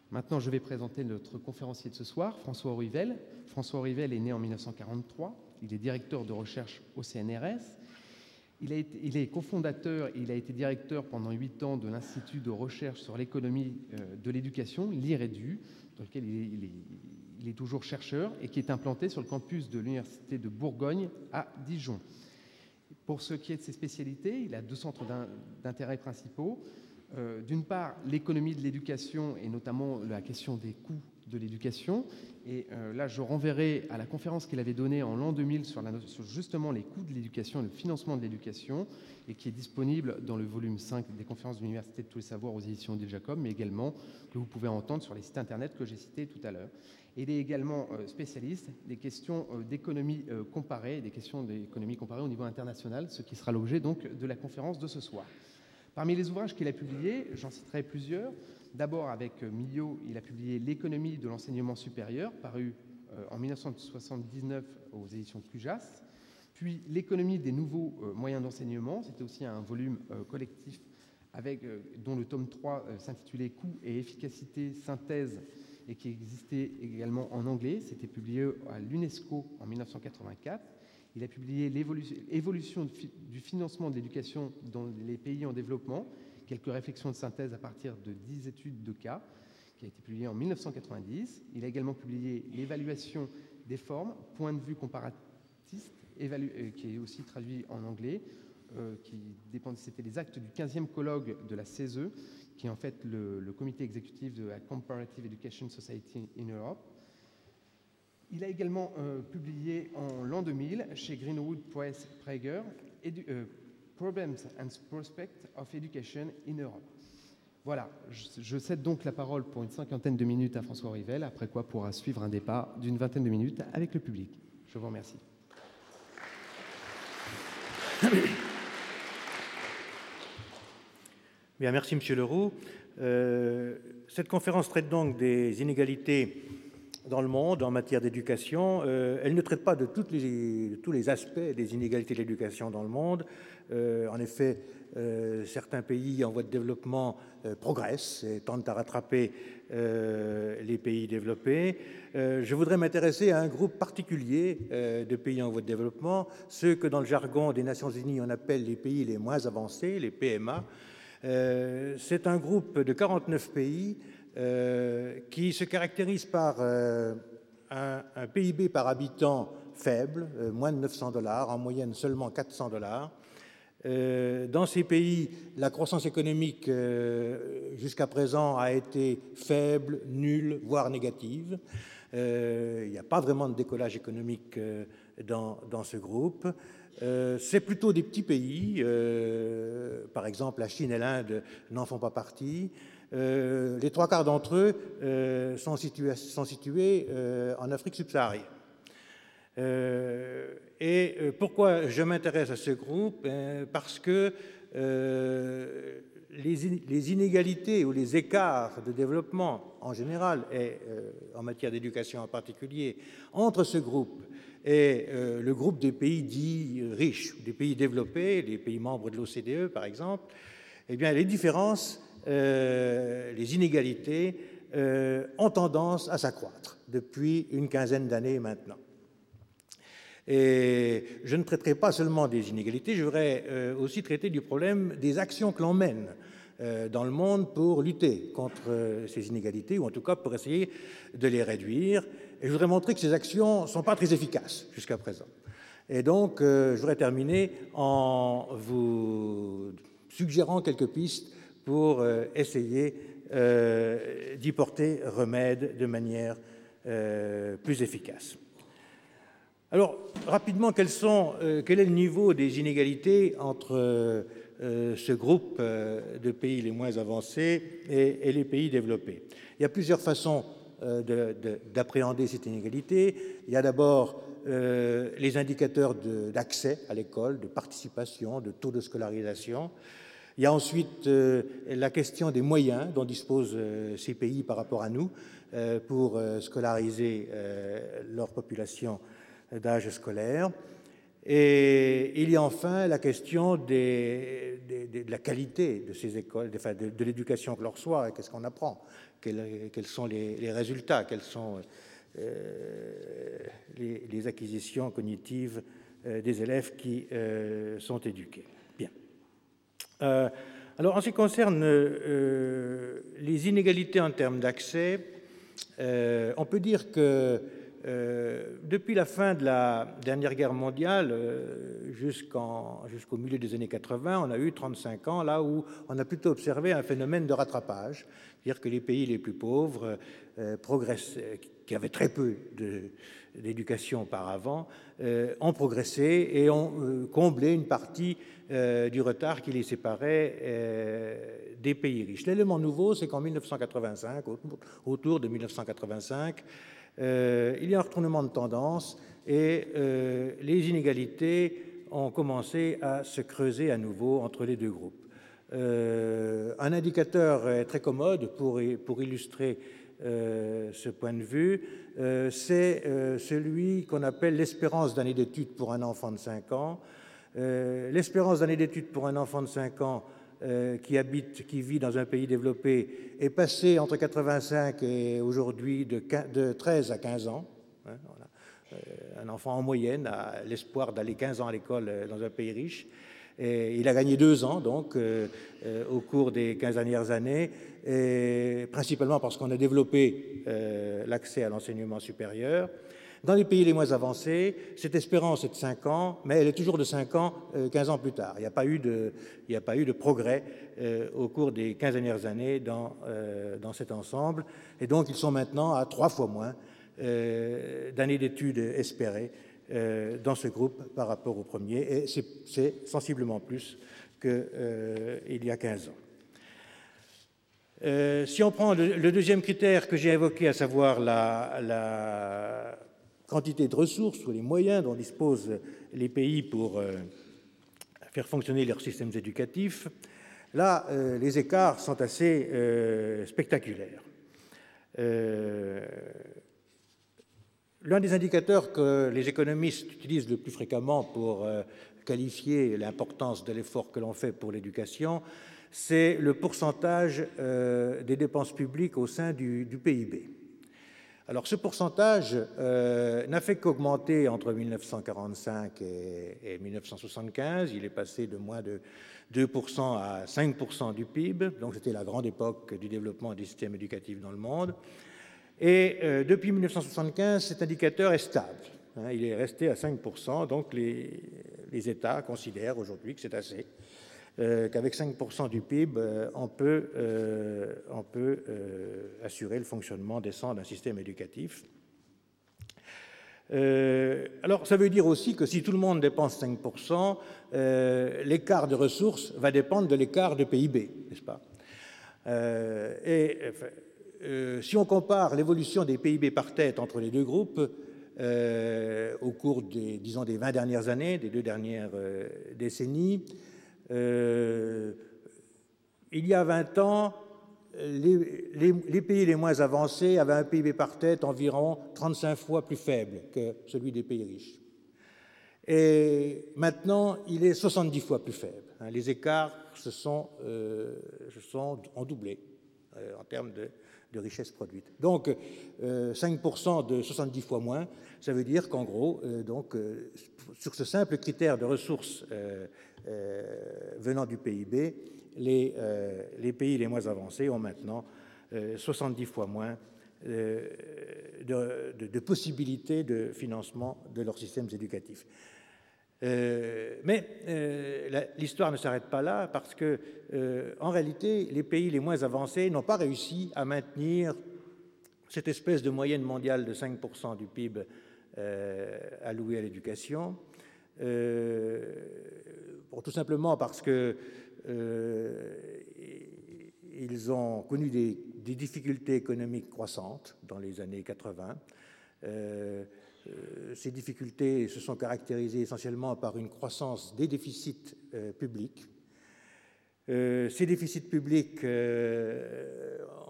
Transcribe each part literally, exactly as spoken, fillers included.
Maintenant, je vais présenter notre conférencier de ce soir, François Aurivel. François Aurivel est né en mille neuf cent quarante-trois. Il est directeur de recherche au C N R S. Il, a été, il est cofondateur et il a été directeur pendant huit ans de l'Institut de recherche sur l'économie de l'éducation, l'I R E D U, dans lequel il est, il, est, il est toujours chercheur et qui est implanté sur le campus de l'Université de Bourgogne à Dijon. Pour ce qui est de ses spécialités, il a deux centres d'intérêt principaux. Euh, D'une part, l'économie de l'éducation et notamment la question des coûts de l'éducation. Et euh, là, je renverrai à la conférence qu'il avait donnée en l'an deux mille sur, la, sur justement les coûts de l'éducation et le financement de l'éducation, et qui est disponible dans le volume cinq des conférences de l'Université de tous les savoirs aux éditions Odile Jacob, mais également que vous pouvez entendre sur les sites internet que j'ai cités tout à l'heure. Il est également euh, spécialiste des questions euh, d'économie euh, comparée, des questions d'économie comparée au niveau international, ce qui sera l'objet donc de la conférence de ce soir. Parmi les ouvrages qu'il a publiés, j'en citerai plusieurs. D'abord, avec Millot, il a publié L'économie de l'enseignement supérieur, paru euh, en mille neuf cent soixante-dix-neuf aux éditions Cujas. Puis L'économie des nouveaux euh, moyens d'enseignement, c'était aussi un volume euh, collectif avec, euh, dont le tome trois euh, s'intitulait Coûts et efficacité, synthèse, et qui existait également en anglais. C'était publié à l'UNESCO en mille neuf cent quatre-vingt-quatre. Il a publié l'évolution du financement de l'éducation dans les pays en développement, quelques réflexions de synthèse à partir de dix études de cas, qui a été publié en mille neuf cent quatre-vingt-dix. Il a également publié l'évaluation des formes, point de vue comparatiste, qui est aussi traduit en anglais, euh, qui dépend, c'était les actes du quinzième colloque de la C E S E, qui est en fait le, le comité exécutif de la Comparative Education Society in Europe. Il a également euh, publié en l'an deux mille chez Greenwood Press Prager Edu euh, Problems and Prospects of Education in Europe. Voilà, je, je cède donc la parole pour une cinquantaine de minutes à François Aurivel, après quoi pourra suivre un débat d'une vingtaine de minutes avec le public. Je vous remercie. Bien, merci Monsieur Leroux. Euh, cette conférence traite donc des inégalités dans le monde en matière d'éducation. Euh, elle ne traite pas de, toutes les, de tous les aspects des inégalités de l'éducation dans le monde. Euh, en effet, euh, certains pays en voie de développement euh, progressent et tentent à rattraper euh, les pays développés. Euh, je voudrais m'intéresser à un groupe particulier euh, de pays en voie de développement, ceux que dans le jargon des Nations Unies on appelle les pays les moins avancés, les P M A. Euh, c'est un groupe de quarante-neuf pays Euh, qui se caractérise par euh, un, un P I B par habitant faible, euh, moins de neuf cents dollars, en moyenne seulement quatre cents dollars. Euh, dans ces pays, la croissance économique euh, jusqu'à présent a été faible, nulle, voire négative. Euh, il n'y a pas vraiment de décollage économique euh, dans, dans ce groupe. Euh, c'est plutôt des petits pays, euh, par exemple la Chine et l'Inde n'en font pas partie. Euh, les trois quarts d'entre eux euh, sont situés, sont situés euh, en Afrique subsaharienne. Euh, et euh, pourquoi je m'intéresse à ce groupe? euh, Parce que euh, les, in les inégalités ou les écarts de développement en général et euh, en matière d'éducation en particulier entre ce groupe et euh, le groupe des pays dits riches, des pays développés, les pays membres de l'O C D E par exemple, eh bien les différences Euh, les inégalités euh, ont tendance à s'accroître depuis une quinzaine d'années maintenant. Et je ne traiterai pas seulement des inégalités, je voudrais euh, aussi traiter du problème des actions que l'on mène euh, dans le monde pour lutter contre euh, ces inégalités, ou en tout cas pour essayer de les réduire. Et je voudrais montrer que ces actions ne sont pas très efficaces jusqu'à présent. Et donc, euh, je voudrais terminer en vous suggérant quelques pistes pour euh, essayer euh, d'y porter remède de manière euh, plus efficace. Alors, rapidement, quels sont, euh, quel est le niveau des inégalités entre euh, ce groupe euh, de pays les moins avancés et, et les pays développés? Il y a plusieurs façons euh, d'appréhender cette inégalité. Il y a d'abord euh, les indicateurs d'accès à l'école, de participation, de taux de scolarisation. Il y a ensuite euh, la question des moyens dont disposent euh, ces pays par rapport à nous euh, pour euh, scolariser euh, leur population d'âge scolaire. Et il y a enfin la question des, des, des, de la qualité de ces écoles, de, de, de l'éducation que leur reçoit, qu'est-ce qu'on apprend, quels, quels sont les, les résultats, quelles sont euh, les, les acquisitions cognitives euh, des élèves qui euh, sont éduqués. Bien. Euh, alors, en ce qui concerne euh, les inégalités en termes d'accès, euh, on peut dire que Euh, depuis la fin de la dernière guerre mondiale euh, jusqu'en, jusqu'au milieu des années quatre-vingts, on a eu trente-cinq ans là où on a plutôt observé un phénomène de rattrapage, c'est-à-dire que les pays les plus pauvres euh, progressent, qui avaient très peu de, d'éducation auparavant, euh, ont progressé et ont euh, comblé une partie euh, du retard qui les séparait euh, des pays riches. L'élément nouveau, c'est qu'en mille neuf cent quatre-vingt-cinq, autour de mille neuf cent quatre-vingt-cinq, Euh, il y a un retournement de tendance et euh, les inégalités ont commencé à se creuser à nouveau entre les deux groupes. Euh, un indicateur très commode pour, pour illustrer euh, ce point de vue, euh, c'est euh, celui qu'on appelle l'espérance d'année d'études pour un enfant de cinq ans. Euh, l'espérance d'année d'études pour un enfant de cinq ans Euh, qui habite, qui vit dans un pays développé, est passé entre quatre-vingt-cinq et aujourd'hui de, de treize à quinze ans. Hein, voilà. euh, un enfant en moyenne a l'espoir d'aller quinze ans à l'école dans un pays riche. Et il a gagné deux ans donc euh, euh, au cours des quinze dernières années, et principalement parce qu'on a développé euh, l'accès à l'enseignement supérieur. Dans les pays les moins avancés, cette espérance est de cinq ans, mais elle est toujours de cinq ans, euh, quinze ans plus tard. Il n'y a pas eu de, il n'y a pas eu de progrès euh, au cours des quinze dernières années dans, euh, dans cet ensemble. Et donc, ils sont maintenant à trois fois moins euh, d'années d'études espérées euh, dans ce groupe par rapport au premier. Et c'est, c'est sensiblement plus qu'il euh, y a quinze ans. Euh, si on prend le, le deuxième critère que j'ai évoqué, à savoir la... la quantité de ressources ou les moyens dont disposent les pays pour euh, faire fonctionner leurs systèmes éducatifs, là, euh, les écarts sont assez euh, spectaculaires. Euh, l'un des indicateurs que les économistes utilisent le plus fréquemment pour euh, qualifier l'importance de l'effort que l'on fait pour l'éducation, c'est le pourcentage euh, des dépenses publiques au sein du, du P I B. Alors, ce pourcentage euh, n'a fait qu'augmenter entre mille neuf cent quarante-cinq et, et mille neuf cent soixante-quinze. Il est passé de moins de deux pour cent à cinq pour cent du P I B. Donc, c'était la grande époque du développement des systèmes éducatifs dans le monde. Et euh, depuis mille neuf cent soixante-quinze, cet indicateur est stable. Hein, il est resté à cinq pour cent. Donc, les, les États considèrent aujourd'hui que c'est assez. Euh, qu'avec cinq pour cent du P I B, euh, on peut, euh, on peut euh, assurer le fonctionnement décent d'un système éducatif. Euh, alors, ça veut dire aussi que si tout le monde dépense cinq pour cent, euh, l'écart de ressources va dépendre de l'écart de P I B, n'est-ce pas? euh, Et euh, si on compare l'évolution des P I B par tête entre les deux groupes, euh, au cours des, disons, des vingt dernières années, des deux dernières euh, décennies, Euh, il y a vingt ans, les, les, les pays les moins avancés avaient un P I B par tête environ trente-cinq fois plus faible que celui des pays riches. Et maintenant, il est soixante-dix fois plus faible. Hein, les écarts se sont, euh, se sont ont doublé euh, en termes de, de richesse produite. Donc, euh, cinq pour cent de soixante-dix fois moins, ça veut dire qu'en gros, euh, donc, euh, sur ce simple critère de ressources euh, Euh, venant du P I B, les, euh, les pays les moins avancés ont maintenant euh, soixante-dix fois moins euh, de, de, de possibilités de financement de leurs systèmes éducatifs. Euh, mais euh, l'histoire ne s'arrête pas là parce que, euh, en réalité, les pays les moins avancés n'ont pas réussi à maintenir cette espèce de moyenne mondiale de cinq pour cent du P I B euh, alloué à l'éducation. Euh, bon, tout simplement parce que euh, ils ont connu des, des difficultés économiques croissantes dans les années quatre-vingts. Euh, euh, ces difficultés se sont caractérisées essentiellement par une croissance des déficits euh, publics. Euh, ces déficits publics euh,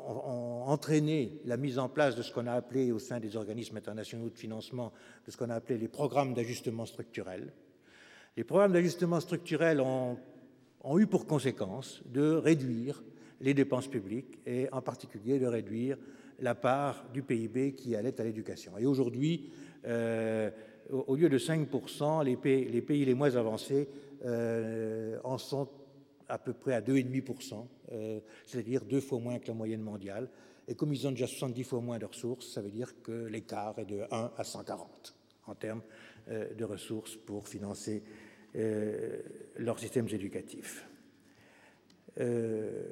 ont entraîné la mise en place de ce qu'on a appelé au sein des organismes internationaux de financement, de ce qu'on a appelé les programmes d'ajustement structurel. Les programmes d'ajustement structurel ont, ont eu pour conséquence de réduire les dépenses publiques et en particulier de réduire la part du P I B qui allait à l'éducation. Et aujourd'hui, euh, au, au lieu de cinq pour cent, les pays les, pays les moins avancés euh, en sont à peu près à deux virgule cinq pour cent, euh, c'est-à-dire deux fois moins que la moyenne mondiale. Et comme ils ont déjà soixante-dix fois moins de ressources, ça veut dire que l'écart est de un à cent quarante en termes euh, de ressources pour financer euh, leurs systèmes éducatifs. Euh,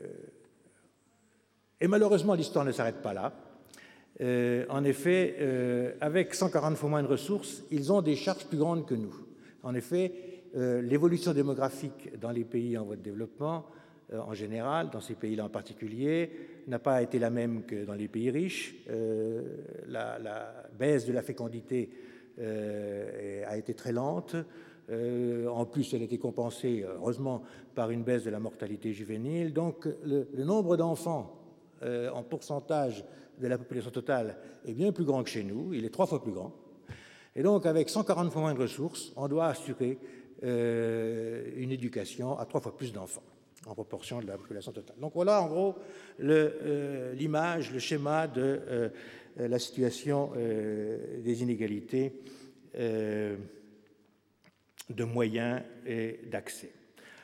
et malheureusement, l'histoire ne s'arrête pas là. Euh, en effet, euh, avec cent quarante fois moins de ressources, ils ont des charges plus grandes que nous. En effet, euh, l'évolution démographique dans les pays en voie de développement, euh, en général, dans ces pays-là en particulier, n'a pas été la même que dans les pays riches. Euh, la, la baisse de la fécondité euh, a été très lente. Euh, en plus, elle a été compensée, heureusement, par une baisse de la mortalité juvénile. Donc, le, le nombre d'enfants euh, en pourcentage de la population totale est bien plus grand que chez nous. Il est trois fois plus grand. Et donc, avec cent quarante fois moins de ressources, on doit assurer euh, une éducation à trois fois plus d'enfants en proportion de la population totale. Donc, voilà, en gros, euh, l'image, le schéma de euh, la situation euh, des inégalités euh, de moyens et d'accès.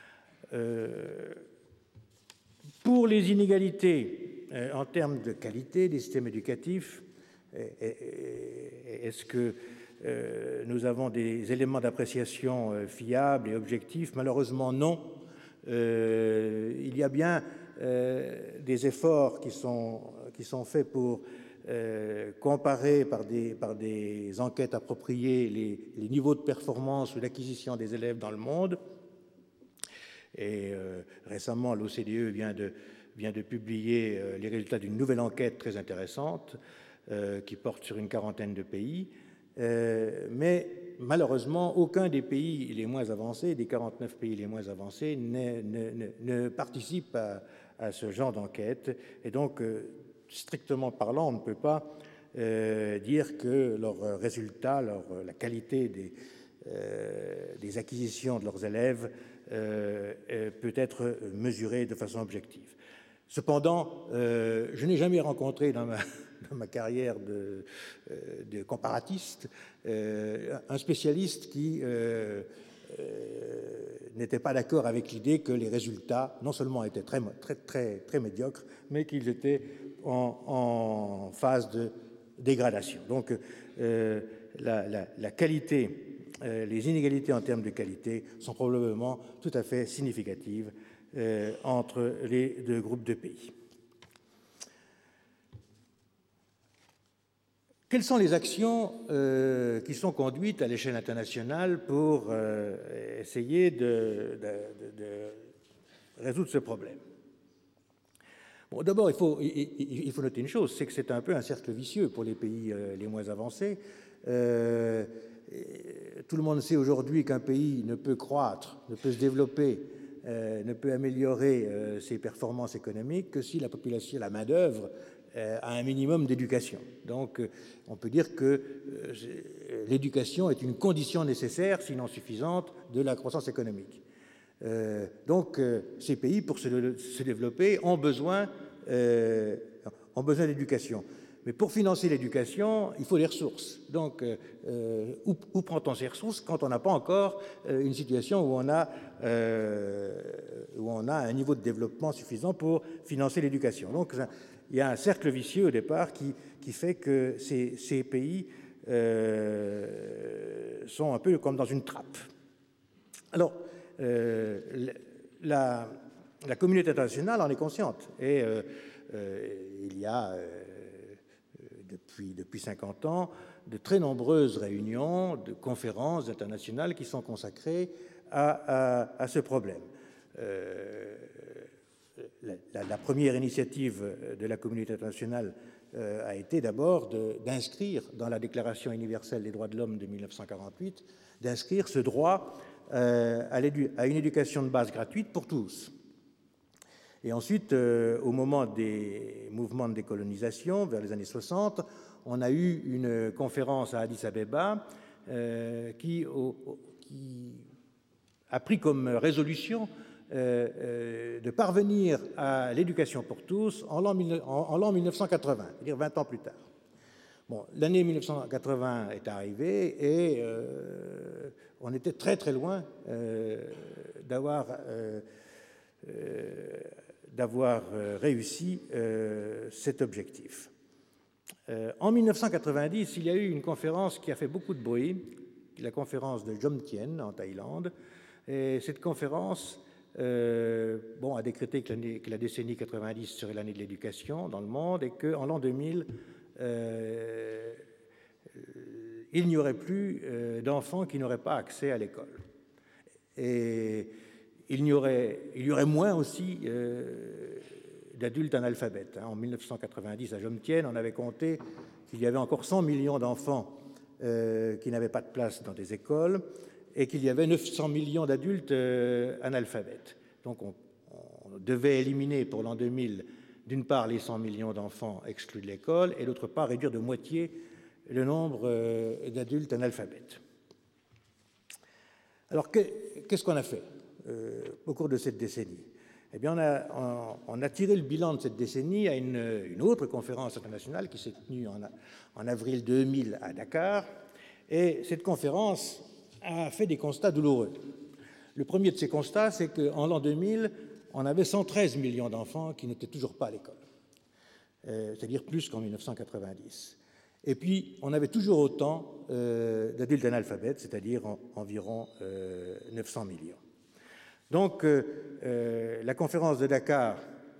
Euh, pour les inégalités euh, en termes de qualité des systèmes éducatifs, est-ce que euh, nous avons des éléments d'appréciation euh, fiables et objectifs? Malheureusement, non. Euh, il y a bien euh, des efforts qui sont, qui sont faits pour Euh, comparer par des, par des enquêtes appropriées les, les niveaux de performance ou d'acquisition des élèves dans le monde. Et euh, récemment, l'O C D E vient de, vient de publier euh, les résultats d'une nouvelle enquête très intéressante euh, qui porte sur une quarantaine de pays. Euh, mais malheureusement, aucun des pays les moins avancés, des quarante-neuf pays les moins avancés, ne, ne, ne, ne participe à, à ce genre d'enquête. Et donc, euh, strictement parlant, on ne peut pas euh, dire que leurs résultats, leur, la qualité des, euh, des acquisitions de leurs élèves euh, peut être mesurée de façon objective. Cependant, euh, je n'ai jamais rencontré dans ma, dans ma carrière de, de comparatiste euh, un spécialiste qui euh, Euh, n'étaient pas d'accord avec l'idée que les résultats non seulement étaient très, très, très, très médiocres, mais qu'ils étaient en, en phase de dégradation. Donc, euh, la, la, la qualité, euh, les inégalités en termes de qualité sont probablement tout à fait significatives euh, entre les deux groupes de pays. Quelles sont les actions euh, qui sont conduites à l'échelle internationale pour euh, essayer de, de, de, de résoudre ce problème? Bon, d'abord, il faut, il, il faut noter une chose, c'est que c'est un peu un cercle vicieux pour les pays euh, les moins avancés. Euh, tout le monde sait aujourd'hui qu'un pays ne peut croître, ne peut se développer, euh, ne peut améliorer euh, ses performances économiques que si la population, la main-d'œuvre, à un minimum d'éducation. Donc, on peut dire que euh, l'éducation est une condition nécessaire, sinon suffisante, de la croissance économique. Euh, donc, euh, ces pays, pour se, se développer, ont besoin, euh, ont besoin d'éducation. Mais pour financer l'éducation, il faut des ressources. Donc, euh, où, où prend-on ces ressources quand on n'a pas encore euh, une situation où on, a, euh, où on a un niveau de développement suffisant pour financer l'éducation? Donc, il y a un cercle vicieux au départ qui, qui fait que ces, ces pays euh, sont un peu comme dans une trappe. Alors, euh, la, la communauté internationale en est consciente. Et euh, euh, il y a, euh, depuis, depuis cinquante ans, de très nombreuses réunions, de conférences internationales qui sont consacrées à, à, à ce problème. Euh, La, la, la première initiative de la communauté internationale euh, a été d'abord d'inscrire dans la Déclaration universelle des droits de l'homme de mille neuf cent quarante-huit, d'inscrire ce droit euh, à, à une éducation de base gratuite pour tous. Et ensuite, euh, au moment des mouvements de décolonisation, vers les années soixante, on a eu une conférence à Addis Abeba euh, qui, au, qui a pris comme résolution euh, euh, de parvenir à l'éducation pour tous en l'an, en, en l'an mille neuf cent quatre-vingts, c'est-à-dire vingt ans plus tard. Bon, l'année mille neuf cent quatre-vingts est arrivée et euh, on était très très loin euh, d'avoir euh, euh, d'avoir réussi euh, cet objectif. Euh, en mille neuf cent quatre-vingt-dix, il y a eu une conférence qui a fait beaucoup de bruit, la conférence de Jomtien en Thaïlande. Et cette conférence euh, bon, a décrété que, que la décennie quatre-vingt-dix serait l'année de l'éducation dans le monde et qu'en l'an deux mille, euh, il n'y aurait plus euh, d'enfants qui n'auraient pas accès à l'école. Et il y aurait, il y aurait moins aussi euh, d'adultes analphabètes. Hein. En mille neuf cent quatre-vingt-dix, à Jomtien, on avait compté qu'il y avait encore cent millions d'enfants euh, qui n'avaient pas de place dans des écoles et qu'il y avait neuf cents millions d'adultes euh, analphabètes. Donc on, on devait éliminer pour l'an deux mille, d'une part, les cent millions d'enfants exclus de l'école et d'autre part, réduire de moitié le nombre euh, d'adultes analphabètes. Alors, que, qu'est-ce qu'on a fait euh, au cours de cette décennie? Eh bien, on a, on, on a tiré le bilan de cette décennie à une, une autre conférence internationale qui s'est tenue en, en avril deux mille à Dakar. Et cette conférence a fait des constats douloureux. Le premier de ces constats, c'est qu'en l'an deux mille, on avait cent treize millions d'enfants qui n'étaient toujours pas à l'école, euh, c'est-à-dire plus qu'en mille neuf cent quatre-vingt-dix. Et puis, on avait toujours autant euh, d'adultes analphabètes, c'est-à-dire en, environ euh, neuf cents millions. Donc, euh, euh, la conférence de Dakar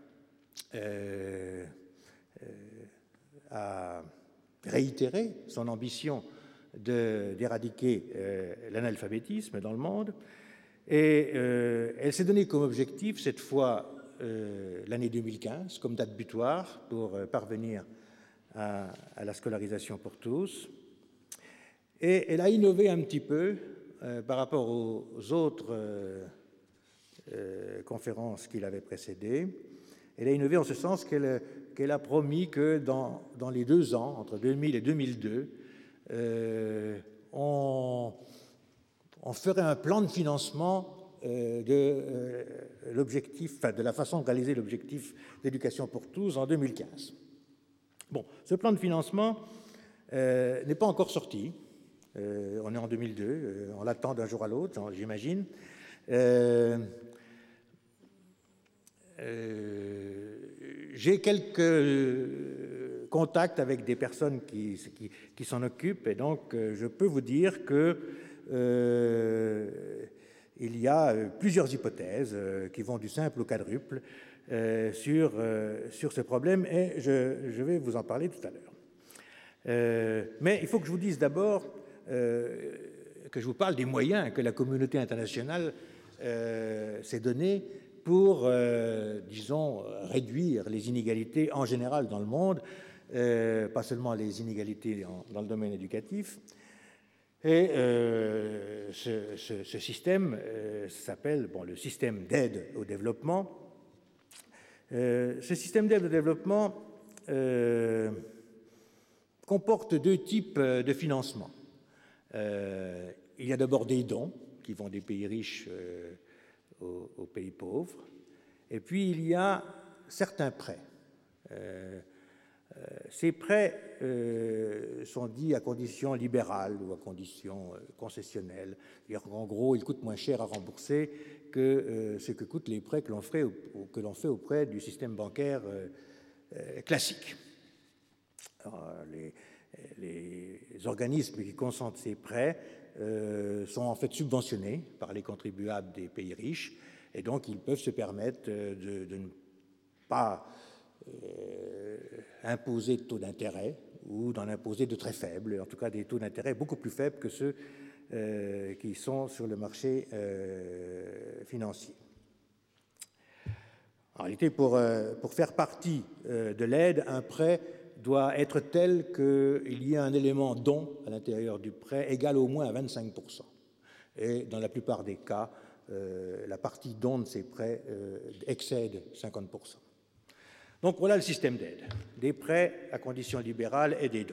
euh, euh, a réitéré son ambition de, d'éradiquer euh, l'analphabétisme dans le monde, et euh, elle s'est donnée comme objectif, cette fois, euh, l'année deux mille quinze, comme date butoir pour euh, parvenir à, à la scolarisation pour tous. Et elle a innové un petit peu euh, par rapport aux, aux autres euh, euh, conférences qui l'avaient précédée. Elle a innové en ce sens qu'elle, qu'elle a promis que dans, dans les deux ans, entre deux mille et deux mille deux, euh, on, on ferait un plan de financement euh, de euh, l'objectif, enfin, de la façon de réaliser l'objectif d'éducation pour tous en deux mille quinze. Bon, ce plan de financement euh, n'est pas encore sorti. Euh, on est en deux mille deux, euh, on l'attend d'un jour à l'autre, j'imagine. Euh, euh, j'ai quelques contacts avec des personnes qui, qui, qui s'en occupent, et donc euh, je peux vous dire que euh, il y a plusieurs hypothèses euh, qui vont du simple au quadruple euh, sur, euh, sur ce problème, et je, je vais vous en parler tout à l'heure. Euh, mais il faut que je vous dise d'abord euh, que je vous parle des moyens que la communauté internationale euh, s'est donnés pour, euh, disons, réduire les inégalités en général dans le monde, euh, pas seulement les inégalités en, dans le domaine éducatif. Et euh, ce, ce, ce système euh, s'appelle bon, le système d'aide au développement. Euh, ce système d'aide au développement euh, comporte deux types de financement. Euh, il y a d'abord des dons qui vont des pays riches euh, aux, aux pays pauvres, et puis il y a certains prêts. Euh, euh, ces prêts euh, sont dits à condition libérale ou à condition euh, concessionnelle. En gros, ils coûtent moins cher à rembourser que euh, ce que coûtent les prêts que l'on fait, que l'on fait auprès du système bancaire euh, euh, classique. Alors, les, les organismes qui consentent ces prêts euh, sont en fait subventionnés par les contribuables des pays riches, et donc ils peuvent se permettre de, de ne pas euh, imposer de taux d'intérêt ou d'en imposer de très faibles, en tout cas des taux d'intérêt beaucoup plus faibles que ceux euh, qui sont sur le marché euh, financier. En réalité, pour, euh, pour faire partie euh, de l'aide, un prêt doit être tel qu'il y ait un élément don à l'intérieur du prêt égal au moins à vingt-cinq pour cent. Et dans la plupart des cas, euh, la partie dons de ces prêts euh, excède cinquante pour cent. Donc voilà le système d'aide, des prêts à conditions libérales et des dons.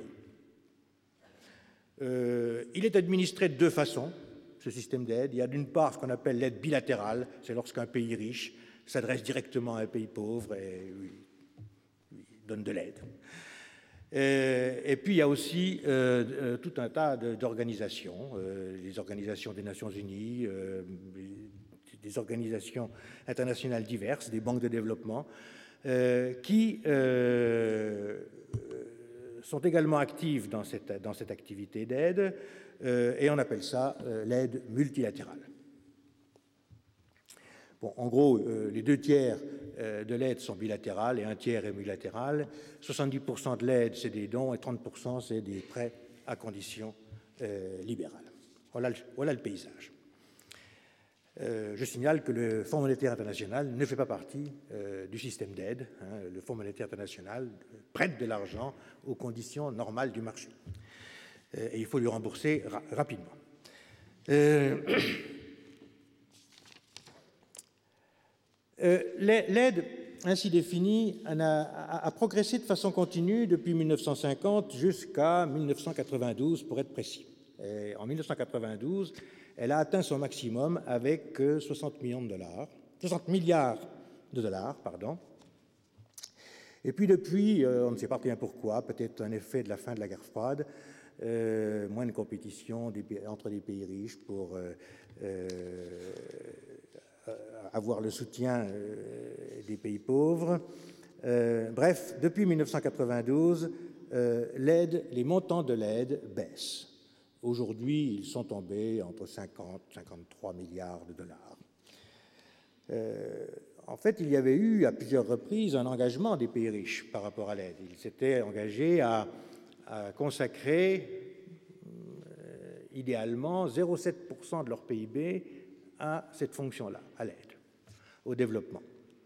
Euh, il est administré de deux façons, ce système d'aide. Il y a d'une part ce qu'on appelle l'aide bilatérale, c'est lorsqu'un pays riche s'adresse directement à un pays pauvre et lui, lui donne de l'aide. Euh, et puis il y a aussi euh, euh, tout un tas de, d'organisations, euh, les organisations des Nations Unies, euh, des organisations internationales diverses, des banques de développement, euh, qui euh, sont également actives dans cette, dans cette activité d'aide, euh, et on appelle ça euh, l'aide multilatérale. Bon, en gros, euh, les deux tiers euh, de l'aide sont bilatérales et un tiers est multilatéral. soixante-dix pour cent de l'aide, c'est des dons, et trente pour cent, c'est des prêts à conditions euh, libérales. Voilà le, voilà le paysage. Euh, je signale que le Fonds monétaire international ne fait pas partie euh, du système d'aide. Hein. Le Fonds monétaire international prête de l'argent aux conditions normales du marché. Euh, et il faut lui rembourser ra- rapidement. Euh, euh, l'aide ainsi définie a, a, a progressé de façon continue depuis mille neuf cent cinquante jusqu'à mille neuf cent quatre-vingt-douze, pour être précis. Et en mille neuf cent quatre-vingt-douze, elle a atteint son maximum avec soixante millions de dollars, soixante milliards de dollars, pardon. Et puis depuis, euh, on ne sait pas bien pourquoi, peut-être un effet de la fin de la guerre froide, euh, moins de compétition des, entre les pays riches pour euh, euh, avoir le soutien euh, des pays pauvres. Euh, bref, depuis mille neuf cent quatre-vingt-douze, euh, l'aide, les montants de l'aide baissent. Aujourd'hui, ils sont tombés entre cinquante et cinquante-trois milliards de dollars. Euh, en fait, il y avait eu à plusieurs reprises un engagement des pays riches par rapport à l'aide. Ils s'étaient engagés à, à consacrer euh, idéalement zéro virgule sept pour cent de leur P I B à cette fonction-là, à l'aide, au développement.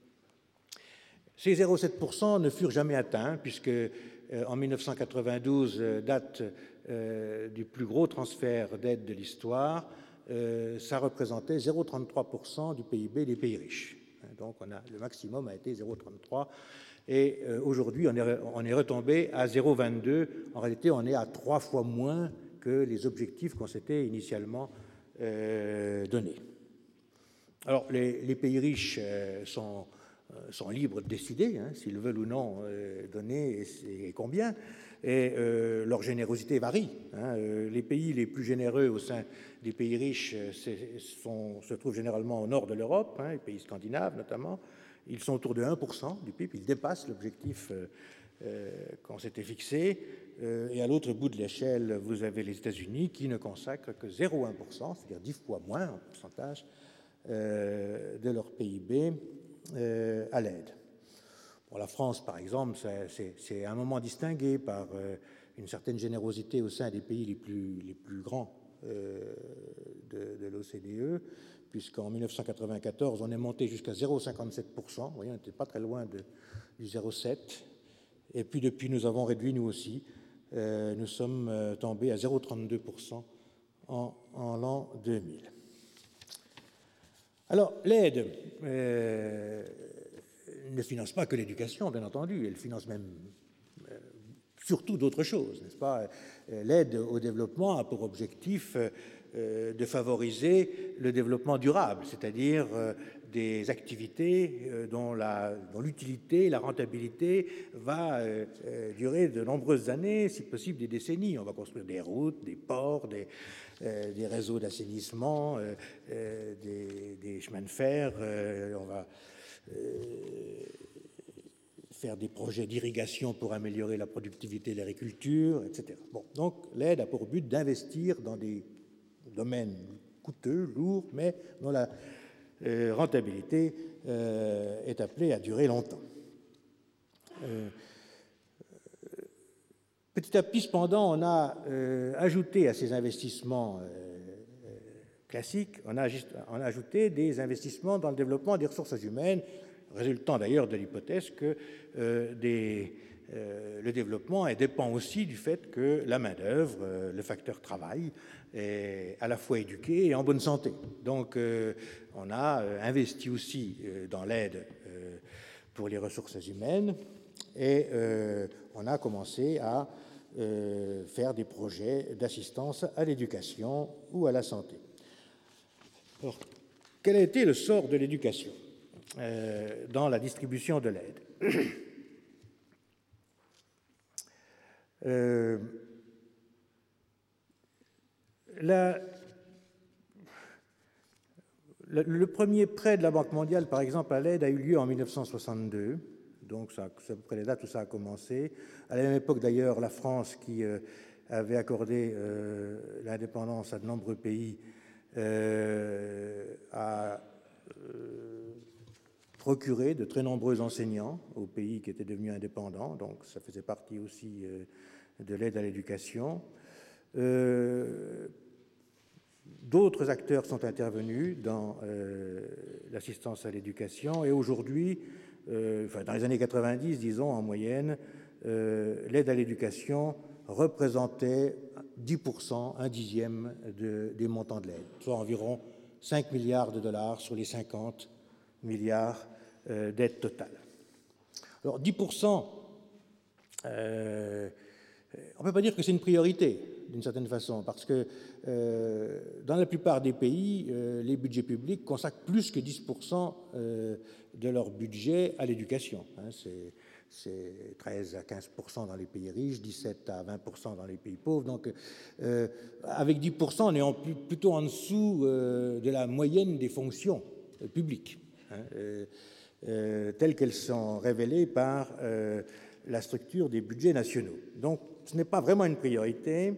Ces zéro virgule sept pour cent ne furent jamais atteints puisque euh, en mille neuf cent quatre-vingt-douze, euh, date Euh, du plus gros transfert d'aide de l'histoire, euh, ça représentait zéro virgule trente-trois pour cent du P I B des pays riches. Donc on a, le maximum a été zéro virgule trente-trois et euh, aujourd'hui on est, on est retombé à zéro virgule vingt-deux. En réalité, on est à trois fois moins que les objectifs qu'on s'était initialement euh, donnés. Alors les, les pays riches euh, sont, euh, sont libres de décider hein, s'ils veulent ou non euh, donner et, et combien. Et euh, leur générosité varie. Hein. Euh, les pays les plus généreux au sein des pays riches sont, se trouvent généralement au nord de l'Europe, hein, les pays scandinaves notamment. Ils sont autour de un pour cent du P I B, ils dépassent l'objectif euh, euh, qu'on s'était fixé. Euh, et à l'autre bout de l'échelle, vous avez les États-Unis qui ne consacrent que zéro virgule un pour cent, c'est-à-dire dix fois moins en pourcentage euh, de leur P I B euh, à l'aide. Pour la France, par exemple, c'est un moment distingué par euh, une certaine générosité au sein des pays les plus, les plus grands euh, de, de l'O C D E, puisqu'en mille neuf cent quatre-vingt-quatorze, on est monté jusqu'à zéro virgule cinquante-sept pour cent. Vous voyez, on n'était pas très loin de, du zéro virgule sept. Et puis depuis, nous avons réduit, nous aussi. Euh, nous sommes euh, tombés à zéro virgule trente-deux pour cent en, en l'an deux mille. Alors, l'aide... Euh, ne finance pas que l'éducation, bien entendu, elle finance même euh, surtout d'autres choses, n'est-ce pas? L'aide au développement a pour objectif euh, de favoriser le développement durable, c'est-à-dire euh, des activités euh, dont la, dont l'utilité, la rentabilité va euh, euh, durer de nombreuses années, si possible des décennies. On va construire des routes, des ports, des, euh, des réseaux d'assainissement, euh, euh, des, des chemins de fer, euh, on va Euh, faire des projets d'irrigation pour améliorer la productivité de l'agriculture, et cetera. Bon, donc l'aide a pour but d'investir dans des domaines coûteux, lourds, mais dont la euh, rentabilité euh, est appelée à durer longtemps. Euh, petit à petit, cependant, on a euh, ajouté à ces investissements euh, classique, on a, on a ajouté des investissements dans le développement des ressources humaines, résultant d'ailleurs de l'hypothèse que euh, des, euh, le développement elle dépend aussi du fait que la main-d'œuvre, euh, le facteur travail, est à la fois éduqué et en bonne santé. Donc, euh, on a euh, investi aussi euh, dans l'aide euh, pour les ressources humaines et euh, on a commencé à euh, faire des projets d'assistance à l'éducation ou à la santé. Alors, quel a été le sort de l'éducation euh, dans la distribution de l'aide? euh, la, le, le premier prêt de la Banque mondiale, par exemple, à l'aide, a eu lieu en mille neuf cent soixante-deux. Donc, c'est à peu près les dates où ça a commencé. À la même époque, d'ailleurs, la France, qui euh, avait accordé euh, l'indépendance à de nombreux pays, euh, a euh, procuré de très nombreux enseignants aux pays qui étaient devenus indépendants. Donc, ça faisait partie aussi euh, de l'aide à l'éducation. Euh, D'autres acteurs sont intervenus dans euh, l'assistance à l'éducation et aujourd'hui, euh, enfin, dans les années quatre-vingt-dix, disons, en moyenne, euh, l'aide à l'éducation représentait dix pour cent, un dixième de, des montants de l'aide, soit environ cinq milliards de dollars sur les cinquante milliards euh, d'aide totale. Alors, dix pour cent, euh, on ne peut pas dire que c'est une priorité, d'une certaine façon, parce que euh, dans la plupart des pays, euh, les budgets publics consacrent plus que dix pour cent euh, de leur budget à l'éducation. Hein, c'est, c'est treize à quinze pour cent dans les pays riches, dix-sept à vingt pour cent dans les pays pauvres. Donc, euh, avec dix pour cent, on est en, plutôt en dessous euh, de la moyenne des fonctions euh, publiques, hein, euh, euh, telles qu'elles sont révélées par euh, la structure des budgets nationaux. Donc, ce n'est pas vraiment une priorité.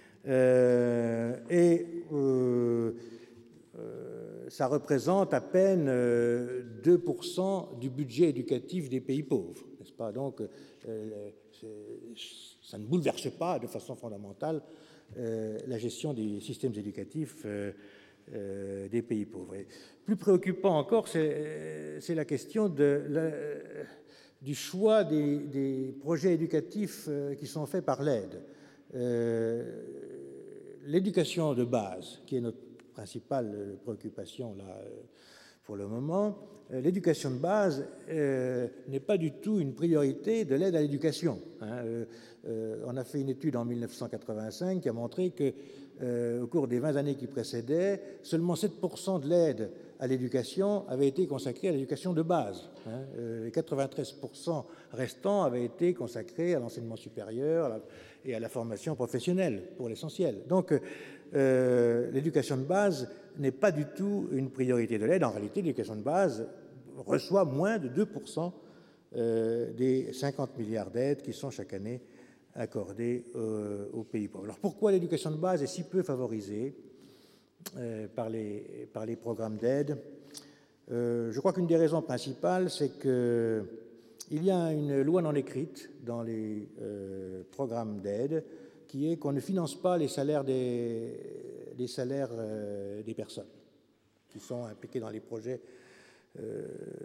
Euh, et euh, euh, ça représente à peine euh, deux pour cent du budget éducatif des pays pauvres, n'est-ce pas? Donc, euh, ça ne bouleverse pas de façon fondamentale euh, la gestion des systèmes éducatifs euh, euh, des pays pauvres. Et plus préoccupant encore, c'est, c'est la question de la, du choix des, des projets éducatifs euh, qui sont faits par l'aide. Euh, l'éducation de base, qui est notre principale préoccupation là pour le moment, euh, l'éducation de base euh, n'est pas du tout une priorité de l'aide à l'éducation. Hein. Euh, euh, on a fait une étude en mille neuf cent quatre-vingt-cinq qui a montré que euh, au cours des vingt années qui précédaient, seulement sept pour cent de l'aide à l'éducation avait été consacrée à l'éducation de base. Hein. Euh, les quatre-vingt-treize pour cent restants avaient été consacrés à l'enseignement supérieur à la, et à la formation professionnelle, pour l'essentiel. Donc, euh, l'éducation de base n'est pas du tout une priorité de l'aide. En réalité, l'éducation de base reçoit moins de deux pour cent euh, des cinquante milliards d'aides qui sont chaque année accordées euh, aux pays pauvres. Alors, pourquoi l'éducation de base est si peu favorisée euh, par, les, par les programmes d'aide? euh, Je crois qu'une des raisons principales, c'est que il y a une loi non écrite dans les euh, programmes d'aide qui est qu'on ne finance pas les salaires des, les salaires, euh, des personnes qui sont impliquées dans les projets euh,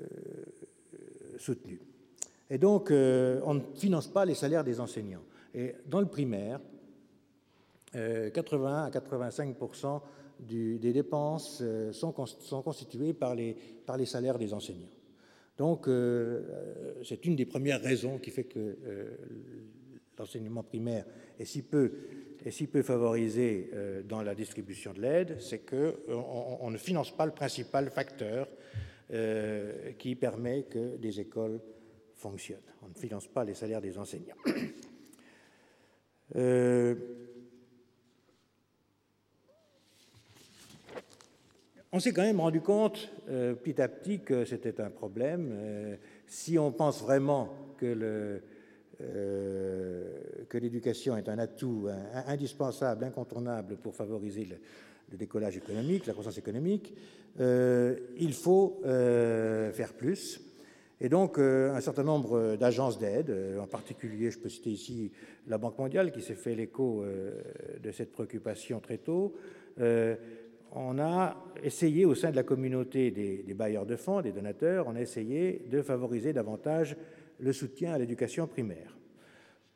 soutenus. Et donc, euh, on ne finance pas les salaires des enseignants. Et dans le primaire, euh, quatre-vingts à quatre-vingt-cinq pour cent du, des dépenses euh, sont, sont constituées par les, par les salaires des enseignants. Donc, euh, c'est une des premières raisons qui fait que euh, l'enseignement primaire est si peu, est si peu favorisé euh, dans la distribution de l'aide, c'est qu'on on ne finance pas le principal facteur euh, qui permet que des écoles fonctionnent. On ne finance pas les salaires des enseignants. euh, On s'est quand même rendu compte euh, petit à petit que c'était un problème. Euh, si on pense vraiment que, le, euh, que l'éducation est un atout un, indispensable, incontournable pour favoriser le, le décollage économique, la croissance économique, euh, il faut euh, faire plus. Et donc, euh, un certain nombre d'agences d'aide, euh, en particulier, je peux citer ici la Banque mondiale, qui s'est fait l'écho euh, de cette préoccupation très tôt, euh, on a essayé, au sein de la communauté des, des bailleurs de fonds, des donateurs, on a essayé de favoriser davantage le soutien à l'éducation primaire.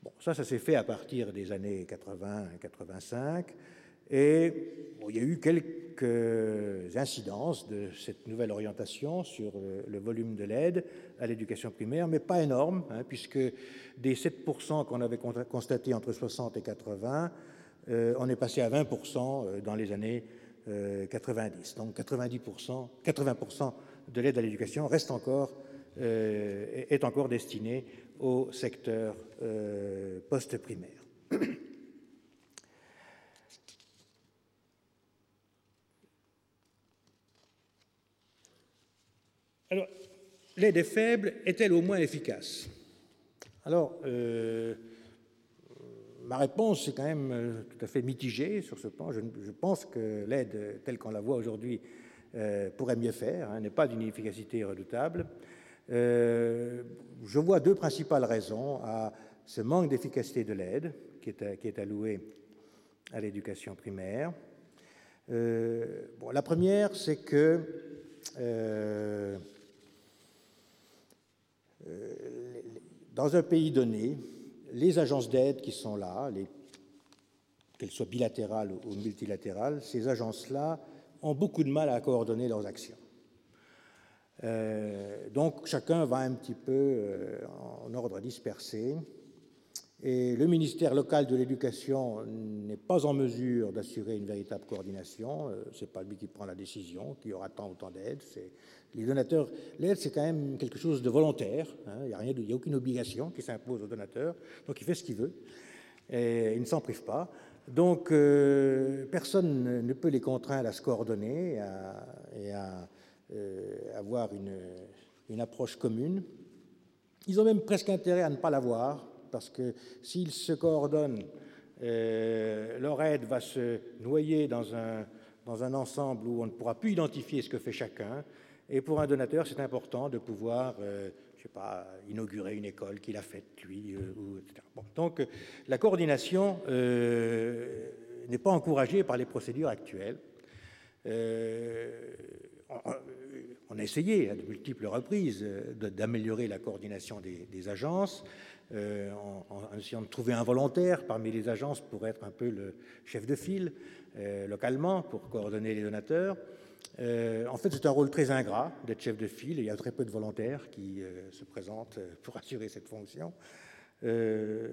Bon, ça, ça s'est fait à partir des années quatre-vingt quatre-vingt-cinq, et bon, il y a eu quelques incidences de cette nouvelle orientation sur le, le volume de l'aide à l'éducation primaire, mais pas énorme, hein, puisque des sept pour cent qu'on avait constatés entre soixante et quatre-vingts, euh, on est passé à vingt pour cent dans les années euh, quatre-vingt-dix. Donc quatre-vingt-dix pour cent, quatre-vingts pour cent de l'aide à l'éducation reste encore, euh, est encore destinée au secteur euh, post-primaire. Alors, l'aide est faible, est-elle au moins efficace? Alors, euh, ma réponse est quand même tout à fait mitigée sur ce plan. Je, je pense que l'aide telle qu'on la voit aujourd'hui euh, pourrait mieux faire, hein, n'est pas d'une efficacité redoutable. Euh, je vois deux principales raisons à ce manque d'efficacité de l'aide qui est, qui est allouée à l'éducation primaire. Euh, bon, la première, c'est que euh, euh, dans un pays donné, les agences d'aide qui sont là, qu'elles soient bilatérales ou multilatérales, ces agences-là ont beaucoup de mal à coordonner leurs actions. Euh, donc chacun va un petit peu euh, en ordre dispersé, et le ministère local de l'Éducation n'est pas en mesure d'assurer une véritable coordination. Euh, ce n'est pas lui qui prend la décision, qu'il y aura tant ou tant d'aide. Les donateurs, l'aide, c'est quand même quelque chose de volontaire, hein, il n'y a rien, il n'y a aucune obligation qui s'impose au donateur, donc il fait ce qu'il veut, et il ne s'en prive pas. Donc euh, personne ne peut les contraindre à se coordonner et à, et à Euh, avoir une, une approche commune. Ils ont même presque intérêt à ne pas l'avoir, parce que s'ils se coordonnent, euh, leur aide va se noyer dans un, dans un ensemble où on ne pourra plus identifier ce que fait chacun. Et pour un donateur, c'est important de pouvoir, euh, je sais pas, inaugurer une école qu'il a faite, lui, euh, ou, et cetera. Bon, donc, la coordination euh, n'est pas encouragée par les procédures actuelles. Euh, On a essayé à de multiples reprises d'améliorer la coordination des, des agences, euh, en, en essayant de trouver un volontaire parmi les agences pour être un peu le chef de file euh, localement, pour coordonner les donateurs. Euh, en fait, c'est un rôle très ingrat d'être chef de file, et il y a très peu de volontaires qui euh, se présentent pour assurer cette fonction. Euh,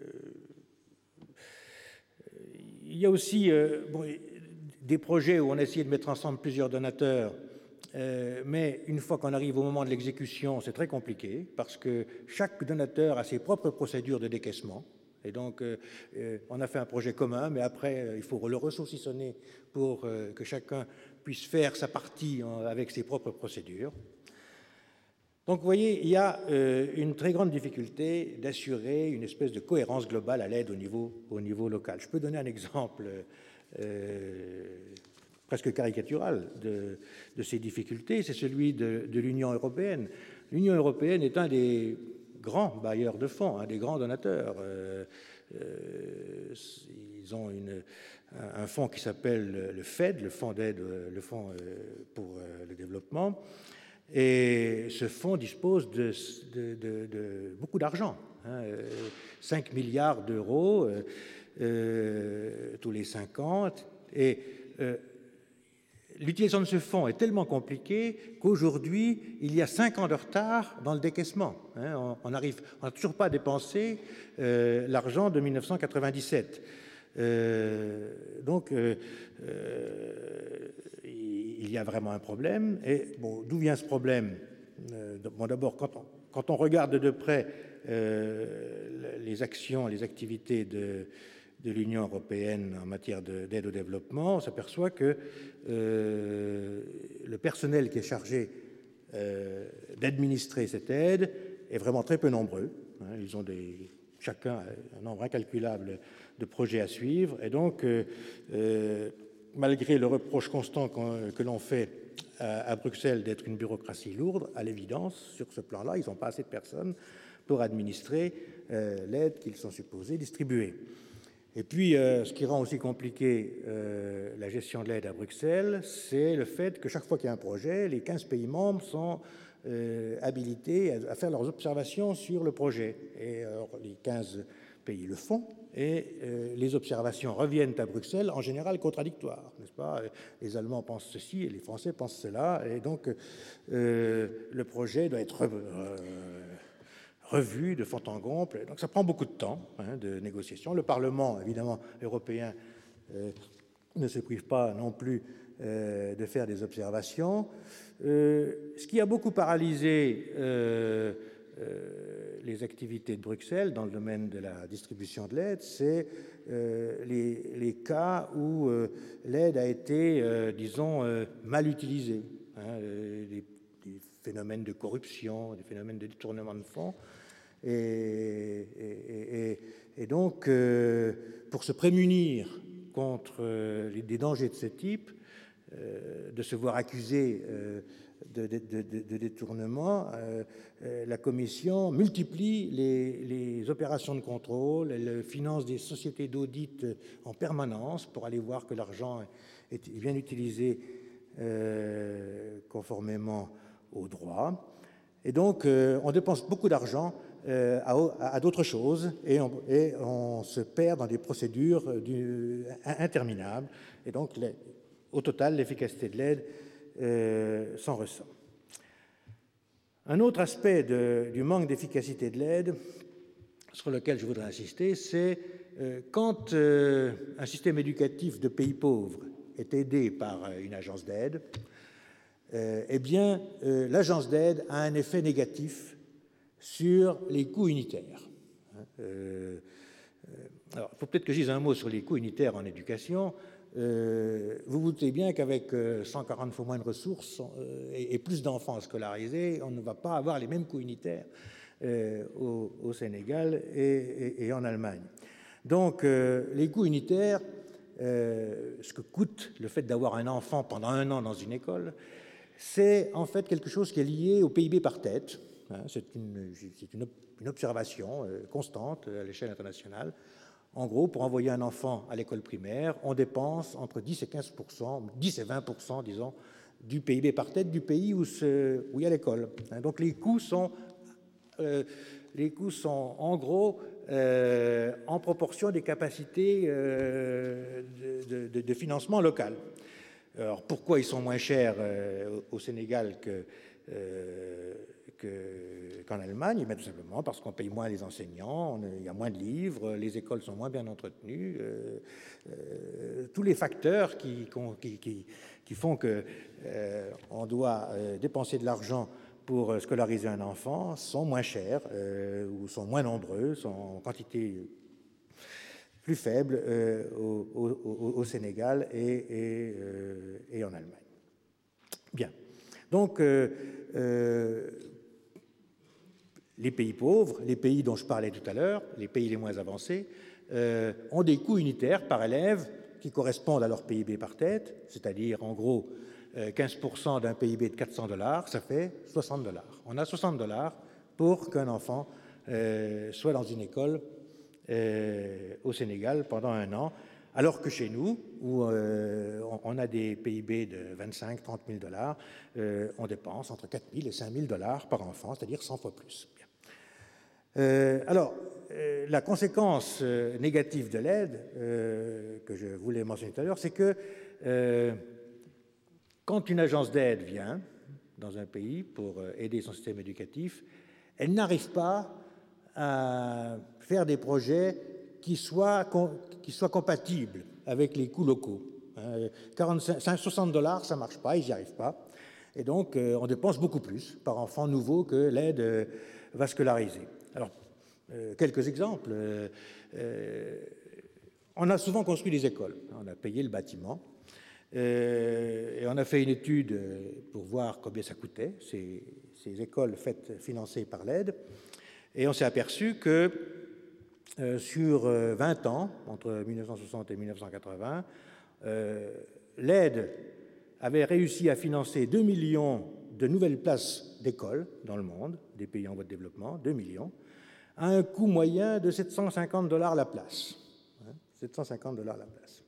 il y a aussi euh, bon, des projets où on a essayé de mettre ensemble plusieurs donateurs, euh, mais une fois qu'on arrive au moment de l'exécution, c'est très compliqué, parce que chaque donateur a ses propres procédures de décaissement. Et donc, euh, euh, on a fait un projet commun, mais après, euh, il faut le ressaucissonner pour euh, que chacun puisse faire sa partie en, avec ses propres procédures. Donc, vous voyez, il y a euh, une très grande difficulté d'assurer une espèce de cohérence globale à l'aide au niveau, au niveau local. Je peux donner un exemple euh, presque caricatural de, de ces difficultés, c'est celui de, de l'Union européenne. L'Union européenne est un des grands bailleurs de fonds, un des grands donateurs. Euh, euh, ils ont une, un fonds qui s'appelle le F E D, le Fonds d'aide, le Fonds pour le développement. Et ce fonds dispose de, de, de, de beaucoup d'argent, hein, cinq milliards d'euros euh, euh, tous les cinq ans. Et euh, l'utilisation de ce fonds est tellement compliquée qu'aujourd'hui, il y a cinq ans de retard dans le décaissement. Hein, on n'a toujours pas dépensé euh, l'argent de mille neuf cent quatre-vingt-dix-sept. Euh, donc, euh, euh, il y a vraiment un problème. Et bon, d'où vient ce problème? euh, Bon, d'abord, quand on, quand on regarde de près euh, les actions, les activités de, de l'Union européenne en matière d'aide au développement, on s'aperçoit que euh, le personnel qui est chargé euh, d'administrer cette aide est vraiment très peu nombreux. Hein, ils ont des, chacun un nombre incalculable de projets à suivre, et donc, euh, euh, malgré le reproche constant que l'on fait à, à Bruxelles d'être une bureaucratie lourde, à l'évidence, sur ce plan-là, ils n'ont pas assez de personnes pour administrer euh, l'aide qu'ils sont supposés distribuer. Et puis, euh, ce qui rend aussi compliqué euh, la gestion de l'aide à Bruxelles, c'est le fait que chaque fois qu'il y a un projet, les quinze pays membres sont euh, habilités à, à faire leurs observations sur le projet. Et alors, les quinze pays le font, et euh, les observations reviennent à Bruxelles, en général contradictoires, n'est-ce pas? Les Allemands pensent ceci et les Français pensent cela, et donc euh, le projet doit être euh, revu de fond en comble. Donc ça prend beaucoup de temps hein, de négociation. Le Parlement, évidemment, européen euh, ne se prive pas non plus euh, de faire des observations. Euh, ce qui a beaucoup paralysé euh, euh, les activités de Bruxelles dans le domaine de la distribution de l'aide, c'est euh, les, les cas où euh, l'aide a été, euh, disons, euh, mal utilisée. Hein, des, des phénomènes de corruption, des phénomènes de détournement de fonds. Et, et, et, et donc, euh, pour se prémunir contre euh, des dangers de ce type, euh, de se voir accusé euh, de, de, de, de détournement, euh, euh, la Commission multiplie les, les opérations de contrôle, elle finance des sociétés d'audit en permanence pour aller voir que l'argent est bien utilisé euh, conformément au droit. Et donc, euh, on dépense beaucoup d'argent euh, à, à, à d'autres choses et on, et on se perd dans des procédures du, interminables. Et donc, les, au total, l'efficacité de l'aide euh, s'en ressent. Un autre aspect de, du manque d'efficacité de l'aide, sur lequel je voudrais insister, c'est euh, quand euh, un système éducatif de pays pauvres est aidé par une agence d'aide, Euh, eh bien, euh, l'agence d'aide a un effet négatif sur les coûts unitaires. Euh, euh, alors, il faut peut-être que je dise un mot sur les coûts unitaires en éducation. Euh, vous vous doutez bien qu'avec euh, cent quarante fois moins de ressources euh, et, et plus d'enfants scolarisés, on ne va pas avoir les mêmes coûts unitaires euh, au, au Sénégal et, et, et en Allemagne. Donc, euh, les coûts unitaires, euh, ce que coûte le fait d'avoir un enfant pendant un an dans une école, c'est en fait quelque chose qui est lié au P I B par tête. C'est une, une, une observation euh, constante à l'échelle internationale. En gros, pour envoyer un enfant à l'école primaire, on dépense entre dix et quinze pour cent, dix et vingt pour cent, disons, du P I B par tête du pays où, se, où il y a l'école. Donc les coûts sont, euh, les coûts sont en gros euh, en proportion des capacités euh, de, de, de financement local. Alors, pourquoi ils sont moins chers euh, au Sénégal que, euh, que, qu'en Allemagne? Bien, tout simplement parce qu'on paye moins les enseignants, on, il y a moins de livres, les écoles sont moins bien entretenues. Euh, euh, tous les facteurs qui, qui, qui, qui font qu'on euh, doit euh, dépenser de l'argent pour scolariser un enfant sont moins chers euh, ou sont moins nombreux, sont en quantité plus faible euh, au, au, au Sénégal et, et, euh, et en Allemagne. Bien. Donc, euh, euh, les pays pauvres, les pays dont je parlais tout à l'heure, les pays les moins avancés, euh, ont des coûts unitaires par élève qui correspondent à leur P I B par tête, c'est-à-dire en gros euh, quinze pour cent d'un P I B de quatre cents dollars, ça fait soixante dollars. On a soixante dollars pour qu'un enfant euh, soit dans une école Euh, au Sénégal pendant un an, alors que chez nous, où euh, on, on a des P I B de vingt-cinq à trente mille dollars, euh, on dépense entre quatre mille et cinq mille dollars par enfant, c'est-à-dire cent fois plus. Bien. Euh, alors, euh, la conséquence euh, négative de l'aide, euh, que je voulais mentionner tout à l'heure, c'est que euh, quand une agence d'aide vient dans un pays pour aider son système éducatif, elle n'arrive pas à faire des projets qui soient, qui soient compatibles avec les coûts locaux. quarante-cinq, soixante dollars, ça ne marche pas, ils n'y arrivent pas. Et donc, euh, on dépense beaucoup plus par enfant nouveau que l'aide euh, va scolariser. Alors, euh, quelques exemples. Euh, euh, on a souvent construit des écoles. On a payé le bâtiment. Euh, et on a fait une étude pour voir combien ça coûtait, ces, ces écoles faites, financées par l'aide. Et on s'est aperçu que euh, sur vingt ans, entre mille neuf cent soixante et mille neuf cent quatre-vingts, euh, l'aide avait réussi à financer deux millions de nouvelles places d'écoles dans le monde, des pays en voie de développement, deux millions, à un coût moyen de sept cent cinquante dollars la place. Hein, sept cent cinquante dollars la place.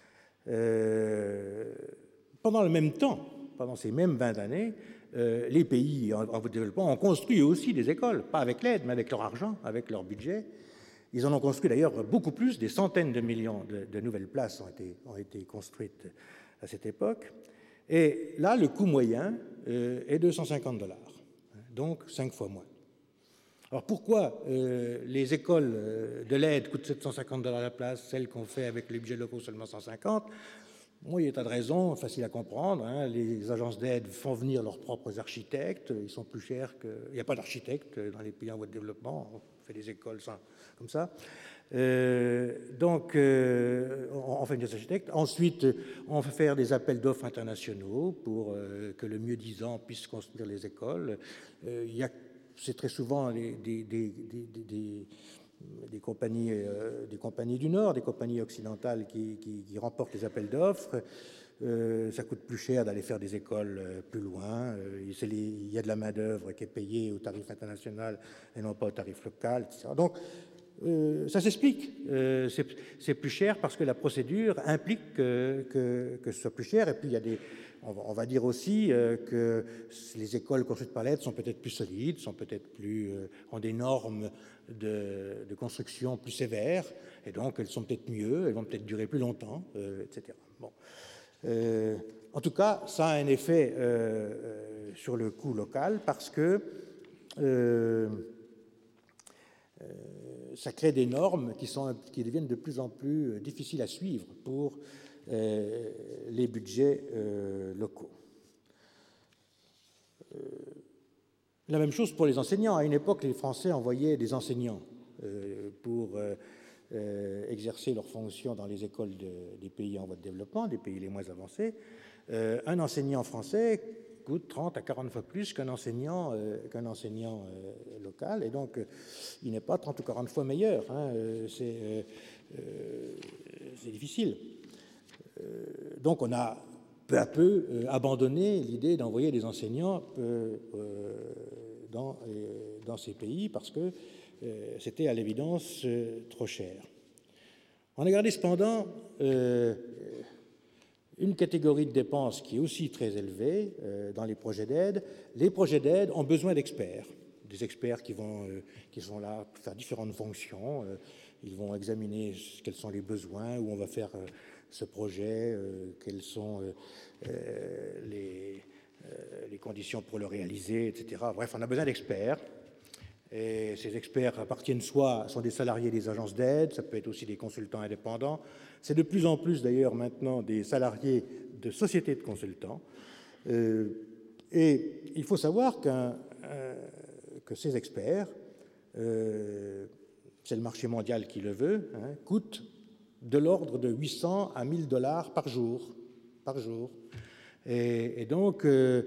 Euh, pendant le même temps, pendant ces mêmes vingt années, Euh, les pays en, en développement ont construit aussi des écoles, pas avec l'aide, mais avec leur argent, avec leur budget. Ils en ont construit d'ailleurs beaucoup plus, des centaines de millions de, de nouvelles places ont été, ont été construites à cette époque. Et là, le coût moyen euh, est deux cent cinquante dollars, donc cinq fois moins. Alors pourquoi euh, les écoles de l'aide coûtent sept cent cinquante dollars la place, celles qu'on fait avec les budgets locaux seulement cent cinquante? Bon, il y a tas de raisons, facile à comprendre. Hein. Les agences d'aide font venir leurs propres architectes, ils sont plus chers que... Il n'y a pas d'architectes dans les pays en voie de développement, on fait des écoles sans... comme ça. Euh, donc, euh, on, on fait des architectes. Ensuite, on fait faire des appels d'offres internationaux pour euh, que le mieux-disant puisse construire les écoles. Euh, il y a, c'est très souvent les, des... des, des, des, des Des compagnies, euh, des compagnies du Nord, des compagnies occidentales qui, qui, qui remportent les appels d'offres. Euh, ça coûte plus cher d'aller faire des écoles euh, plus loin. Euh, c'est les, il y a de la main-d'œuvre qui est payée au tarif international et non pas au tarif local, et cetera. Donc, euh, ça s'explique. Euh, c'est, c'est plus cher parce que la procédure implique que, que, que ce soit plus cher. Et puis, il y a des... On va, on va dire aussi euh, que les écoles construites par l'aide sont peut-être plus solides, sont peut-être plus, euh, ont des normes de, de construction plus sévères, et donc elles sont peut-être mieux, elles vont peut-être durer plus longtemps, euh, et cetera. Bon. Euh, en tout cas, ça a un effet euh, euh, sur le coût local parce que euh, euh, ça crée des normes qui, sont, qui deviennent de plus en plus difficiles à suivre pour euh, les budgets euh, locaux. Euh, la même chose pour les enseignants. À une époque, les Français envoyaient des enseignants euh, pour euh, euh, exercer leurs fonctions dans les écoles de, des pays en voie de développement, des pays les moins avancés. Euh, un enseignant français coûte trente à quarante fois plus qu'un enseignant, euh, qu'un enseignant euh, local, et donc euh, il n'est pas trente ou quarante fois meilleur. Hein, euh, c'est, euh, euh, c'est difficile. Euh, donc on a peu à peu euh, abandonné l'idée d'envoyer des enseignants euh, euh, dans, euh, dans ces pays parce que euh, c'était à l'évidence euh, trop cher. On a gardé cependant euh, une catégorie de dépenses qui est aussi très élevée euh, dans les projets d'aide. Les projets d'aide ont besoin d'experts, des experts qui, vont, euh, qui sont là pour faire différentes fonctions. Euh, ils vont examiner quels sont les besoins, où on va faire euh, ce projet, euh, quelles sont euh, euh, les, euh, les conditions pour le réaliser, et cetera. Bref, on a besoin d'experts. Et ces experts appartiennent soit, sont des salariés des agences d'aide, ça peut être aussi des consultants indépendants. C'est de plus en plus d'ailleurs maintenant des salariés de sociétés de consultants. Euh, et il faut savoir qu'un, euh, que ces experts, euh, c'est le marché mondial qui le veut, hein, coûtent de l'ordre de huit cents à mille dollars par jour. Par jour. Et, et donc, euh,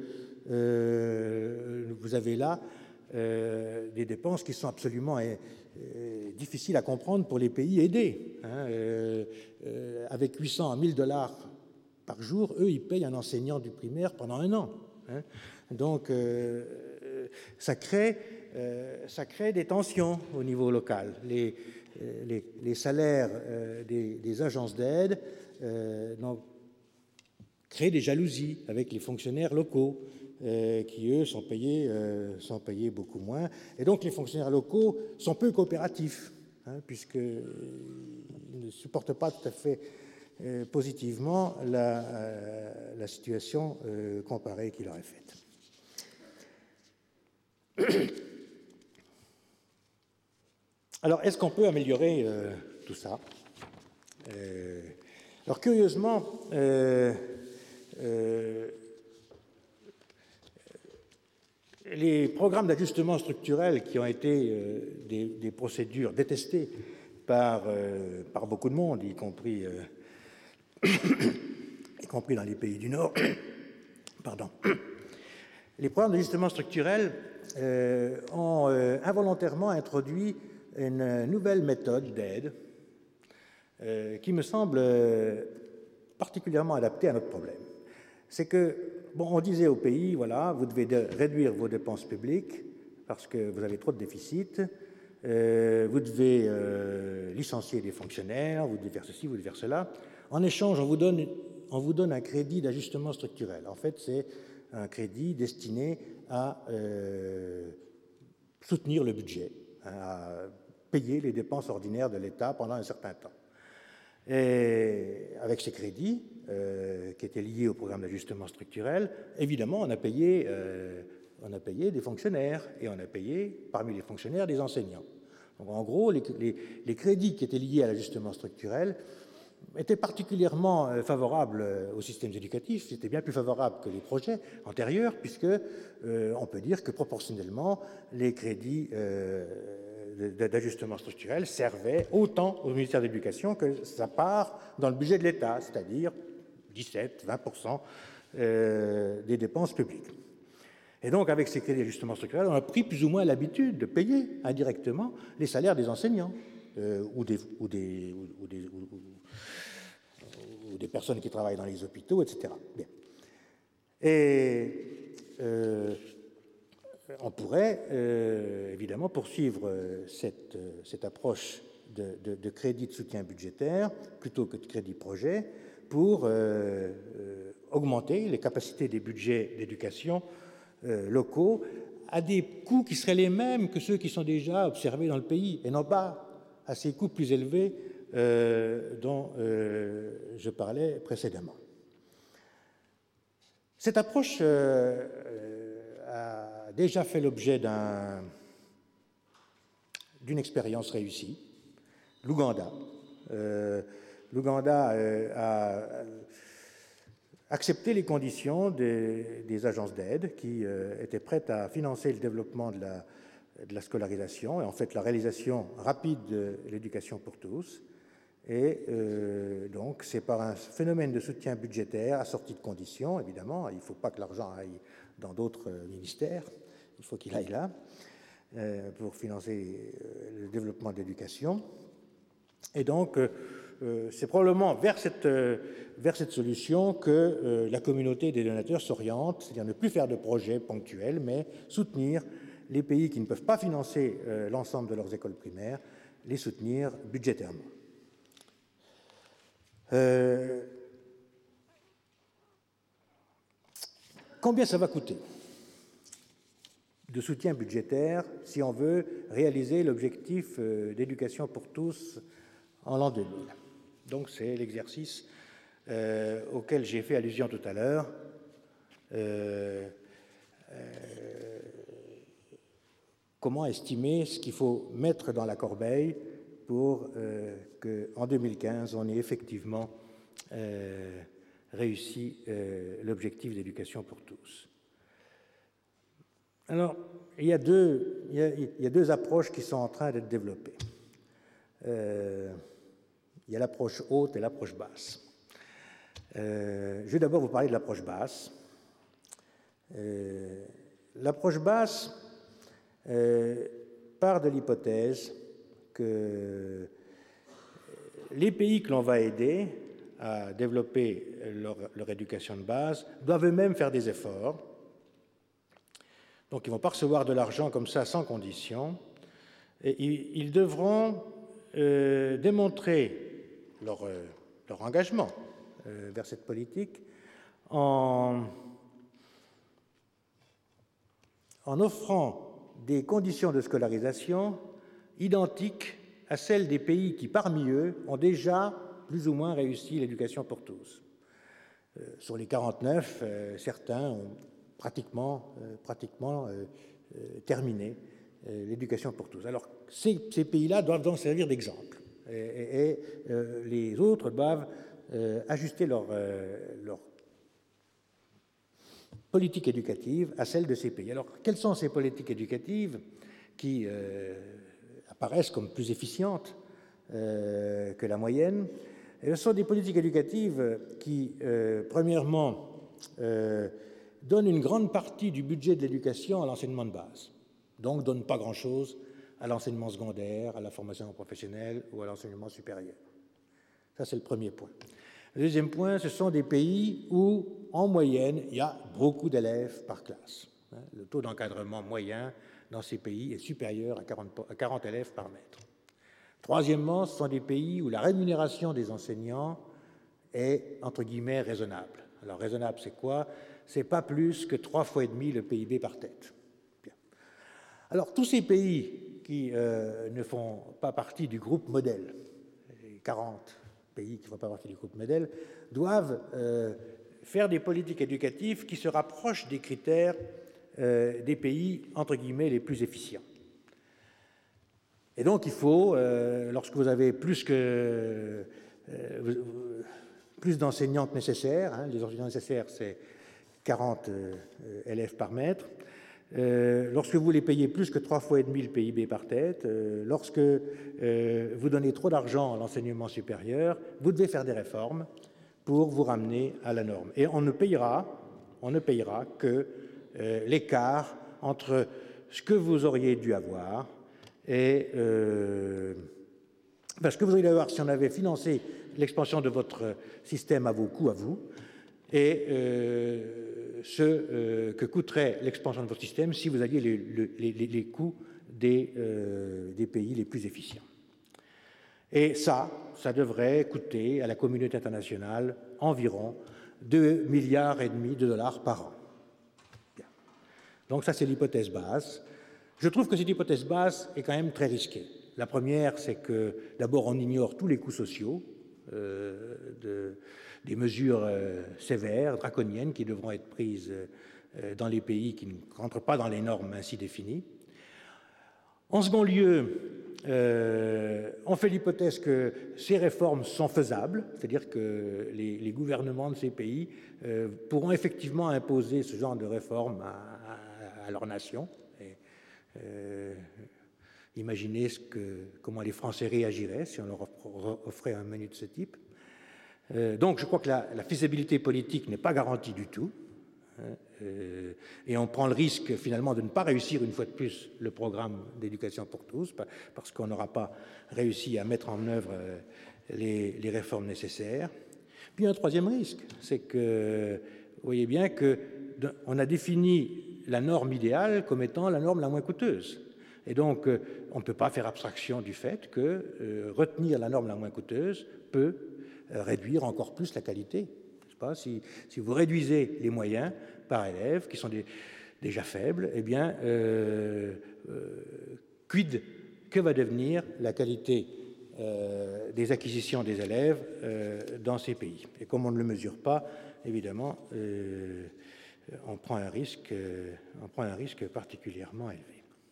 euh, vous avez là Euh, des dépenses qui sont absolument euh, euh, difficiles à comprendre pour les pays aidés. Hein. Euh, euh, avec huit cents à mille dollars par jour, eux, ils payent un enseignant du primaire pendant un an. Hein. Donc, euh, ça, crée, euh, ça crée des tensions au niveau local. Les, les, les salaires euh, des, des agences d'aide euh, créent des jalousies avec les fonctionnaires locaux. Euh, qui, eux, sont payés, euh, sont payés beaucoup moins. Et donc, les fonctionnaires locaux sont peu coopératifs, hein, puisqu'ils ne supportent pas tout à fait euh, positivement la, euh, la situation euh, comparée qui leur est faite. Alors, est-ce qu'on peut améliorer euh, tout ça? euh, Alors, curieusement, euh, euh, les programmes d'ajustement structurel qui ont été euh, des, des procédures détestées par, euh, par beaucoup de monde, y compris, euh, y compris dans les pays du Nord, pardon. Les programmes d'ajustement structurel euh, ont euh, involontairement introduit une nouvelle méthode d'aide euh, qui me semble particulièrement adaptée à notre problème. C'est que Bon, on disait au pays, voilà, vous devez de réduire vos dépenses publiques parce que vous avez trop de déficit, euh, vous devez euh, licencier des fonctionnaires, vous devez faire ceci, vous devez faire cela. En échange, on vous donne, on vous donne un crédit d'ajustement structurel. En fait, c'est un crédit destiné à euh, soutenir le budget, à payer les dépenses ordinaires de l'État pendant un certain temps. Et avec ces crédits, euh, qui étaient liés au programme d'ajustement structurel, évidemment, on a payé, euh, on a payé des fonctionnaires, et on a payé, parmi les fonctionnaires, des enseignants. Donc, en gros, les, les, les crédits qui étaient liés à l'ajustement structurel étaient particulièrement favorables aux systèmes éducatifs, c'était bien plus favorable que les projets antérieurs, puisque euh, on peut dire que proportionnellement, les crédits euh, d'ajustement structurel servait autant au ministère de l'Éducation que sa part dans le budget de l'État, c'est-à-dire dix-sept à vingt pour cent euh, des dépenses publiques. Et donc, avec ces crédits d'ajustement structurel, on a pris plus ou moins l'habitude de payer indirectement les salaires des enseignants euh, ou, des, ou, des, ou, des, ou, ou des personnes qui travaillent dans les hôpitaux, et cetera. Bien. Et euh, on pourrait euh, évidemment poursuivre cette, cette approche de, de, de crédit de soutien budgétaire plutôt que de crédit projet pour euh, euh, augmenter les capacités des budgets d'éducation euh, locaux à des coûts qui seraient les mêmes que ceux qui sont déjà observés dans le pays et non pas à ces coûts plus élevés euh, dont euh, je parlais précédemment. Cette approche euh, a déjà fait l'objet d'un, d'une expérience réussie, l'Ouganda. Euh, L'Ouganda euh, a accepté les conditions des, des agences d'aide qui euh, étaient prêtes à financer le développement de la, de la scolarisation et en fait la réalisation rapide de l'éducation pour tous. Et euh, donc c'est par un phénomène de soutien budgétaire assorti de conditions, évidemment, il ne faut pas que l'argent aille dans d'autres ministères, il faut qu'il aille là, euh, pour financer euh, le développement de l'éducation. Et donc, euh, c'est probablement vers cette, euh, vers cette solution que euh, la communauté des donateurs s'oriente, c'est-à-dire ne plus faire de projets ponctuels, mais soutenir les pays qui ne peuvent pas financer euh, l'ensemble de leurs écoles primaires, les soutenir budgétairement. Euh, combien ça va coûter de soutien budgétaire si on veut réaliser l'objectif d'éducation pour tous en l'an deux mille. Donc c'est l'exercice euh, auquel j'ai fait allusion tout à l'heure. Euh, euh, comment estimer ce qu'il faut mettre dans la corbeille pour euh, qu'en deux mille quinze, on ait effectivement euh, réussi euh, l'objectif d'éducation pour tous. Alors, il y, a deux, il, y a, il y a deux approches qui sont en train d'être développées. Euh, il y a l'approche haute et l'approche basse. Euh, je vais d'abord vous parler de l'approche basse. Euh, l'approche basse euh, part de l'hypothèse que les pays que l'on va aider à développer leur, leur éducation de base doivent eux-mêmes faire des efforts. Donc, ils ne vont pas recevoir de l'argent comme ça, sans condition. Et ils, ils devront euh, démontrer leur, euh, leur engagement euh, vers cette politique en, en offrant des conditions de scolarisation identiques à celles des pays qui, parmi eux, ont déjà plus ou moins réussi l'éducation pour tous. Euh, sur les quarante-neuf, euh, certains ont pratiquement, euh, pratiquement euh, euh, terminé euh, l'éducation pour tous. Alors, ces, ces pays-là doivent donc servir d'exemple. Et, et, et euh, les autres doivent euh, ajuster leur, euh, leur politique éducative à celle de ces pays. Alors, quelles sont ces politiques éducatives qui euh, apparaissent comme plus efficientes euh, que la moyenne? Et ce sont des politiques éducatives qui, euh, premièrement, euh, donnent une grande partie du budget de l'éducation à l'enseignement de base, donc ne donnent pas grand-chose à l'enseignement secondaire, à la formation professionnelle ou à l'enseignement supérieur. Ça, c'est le premier point. Le deuxième point, ce sont des pays où, en moyenne, il y a beaucoup d'élèves par classe. Le taux d'encadrement moyen dans ces pays est supérieur à quarante, à quarante élèves par maître. Troisièmement, ce sont des pays où la rémunération des enseignants est, entre guillemets, raisonnable. Alors, raisonnable, c'est quoi? C'est pas plus que trois fois et demi le P I B par tête. Bien. Alors, tous ces pays qui euh, ne font pas partie du groupe modèle, les quarante pays qui ne font pas partie du groupe modèle, doivent euh, faire des politiques éducatives qui se rapprochent des critères euh, des pays, entre guillemets, les plus efficients. Et donc, il faut, euh, lorsque vous avez plus, que, euh, plus d'enseignants que nécessaire, hein, les enseignants nécessaires, c'est quarante euh, élèves par maître, euh, lorsque vous les payez plus que trois fois et demi le P I B par tête, euh, lorsque euh, vous donnez trop d'argent à l'enseignement supérieur, vous devez faire des réformes pour vous ramener à la norme. Et on ne payera, on ne payera que euh, l'écart entre ce que vous auriez dû avoir et euh, parce que vous auriez dû avoir si on avait financé l'expansion de votre système à vos coûts à vous, et euh, ce euh, que coûterait l'expansion de votre système si vous alliez les, les, les, les coûts des, euh, des pays les plus efficients. Et ça, ça devrait coûter à la communauté internationale environ deux milliards et demi de dollars par an. Bien. Donc ça, c'est l'hypothèse basse. Je trouve que cette hypothèse basse est quand même très risquée. La première, c'est que d'abord on ignore tous les coûts sociaux euh, de, des mesures euh, sévères, draconiennes, qui devront être prises euh, dans les pays qui ne rentrent pas dans les normes ainsi définies. En second lieu, euh, on fait l'hypothèse que ces réformes sont faisables, c'est-à-dire que les, les gouvernements de ces pays euh, pourront effectivement imposer ce genre de réformes à, à, à leur nation. Et, euh, imaginez ce que, comment les Français réagiraient si on leur offrait un menu de ce type. Euh, donc je crois que la, la faisabilité politique n'est pas garantie du tout. Hein, euh, et on prend le risque finalement de ne pas réussir une fois de plus le programme d'éducation pour tous, parce qu'on n'aura pas réussi à mettre en œuvre euh, les, les réformes nécessaires. Puis un troisième risque, c'est que vous voyez bien qu'on a défini la norme idéale comme étant la norme la moins coûteuse. Et donc, euh, on ne peut pas faire abstraction du fait que euh, retenir la norme la moins coûteuse peut euh, réduire encore plus la qualité. N'est-ce pas ? Si, si vous réduisez les moyens par élève, qui sont des, déjà faibles, eh bien, euh, euh, quid, que va devenir la qualité euh, des acquisitions des élèves euh, dans ces pays ? Et comme on ne le mesure pas, évidemment, euh, on prend un risque, euh, on prend un risque particulièrement élevé.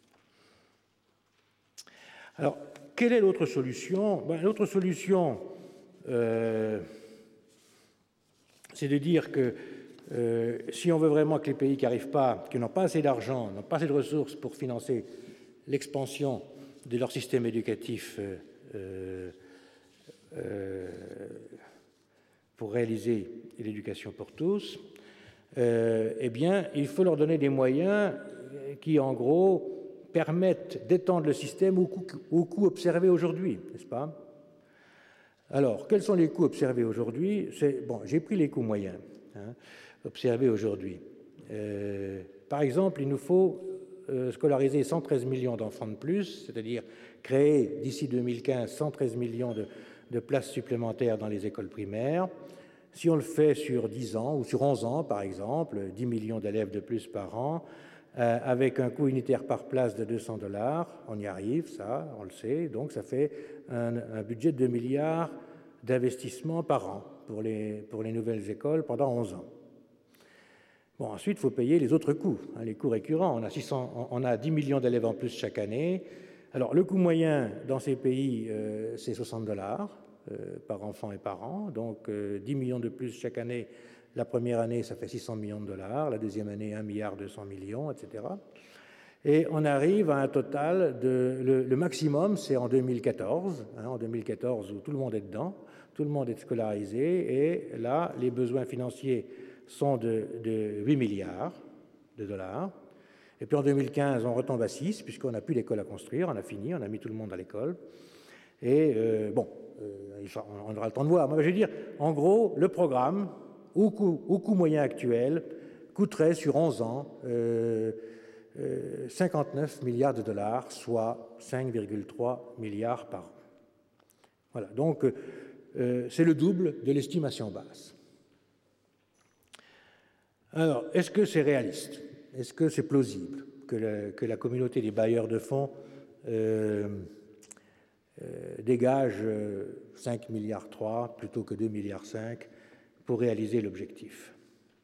Alors, quelle est l'autre solution ? Ben, l'autre solution, euh, c'est de dire que euh, si on veut vraiment que les pays qui n'arrivent pas, qui n'ont pas assez d'argent, n'ont pas assez de ressources pour financer l'expansion de leur système éducatif euh, euh, pour réaliser l'éducation pour tous, euh, eh bien, il faut leur donner des moyens qui, en gros, permettent d'étendre le système aux coûts, aux coûts observés aujourd'hui, n'est-ce pas ? Alors, quels sont les coûts observés aujourd'hui ? C'est, bon, j'ai pris les coûts moyens hein, observés aujourd'hui. Euh, par exemple, il nous faut euh, scolariser cent treize millions d'enfants de plus, c'est-à-dire créer d'ici deux mille quinze cent treize millions de, de places supplémentaires dans les écoles primaires. Si on le fait sur dix ans ou sur onze ans, par exemple, dix millions d'élèves de plus par an, euh, avec un coût unitaire par place de deux cents dollars, on y arrive, ça, on le sait, donc ça fait un, un budget de deux milliards d'investissement par an pour les, pour les nouvelles écoles pendant onze ans. Bon, ensuite, il faut payer les autres coûts, hein, les coûts récurrents. On a, six cents, on a dix millions d'élèves en plus chaque année. Alors, le coût moyen dans ces pays, euh, c'est soixante dollars euh, par enfant et par an, donc euh, dix millions de plus chaque année. La première année, ça fait six cents millions de dollars, la deuxième année, un milliard deux cents millions, et cetera. Et on arrive à un total de... Le, le maximum, c'est en deux mille quatorze, hein, en deux mille quatorze où tout le monde est dedans, tout le monde est scolarisé, et là, les besoins financiers sont de, de huit milliards de dollars. Et puis en deux mille quinze, on retombe à six, puisqu'on n'a plus d'école à construire, on a fini, on a mis tout le monde à l'école. Et euh, bon, euh, on aura le temps de voir. Moi, je veux dire, en gros, le programme, au coût, au coût moyen actuel, coûterait sur onze ans euh, euh, cinquante-neuf milliards de dollars, soit cinq virgule trois milliards par an. Voilà, donc euh, c'est le double de l'estimation basse. Alors, est-ce que c'est réaliste ? Est-ce que c'est plausible que la, que la communauté des bailleurs de fonds euh, euh, dégage cinq milliards trois plutôt que deux milliards cinq pour réaliser l'objectif.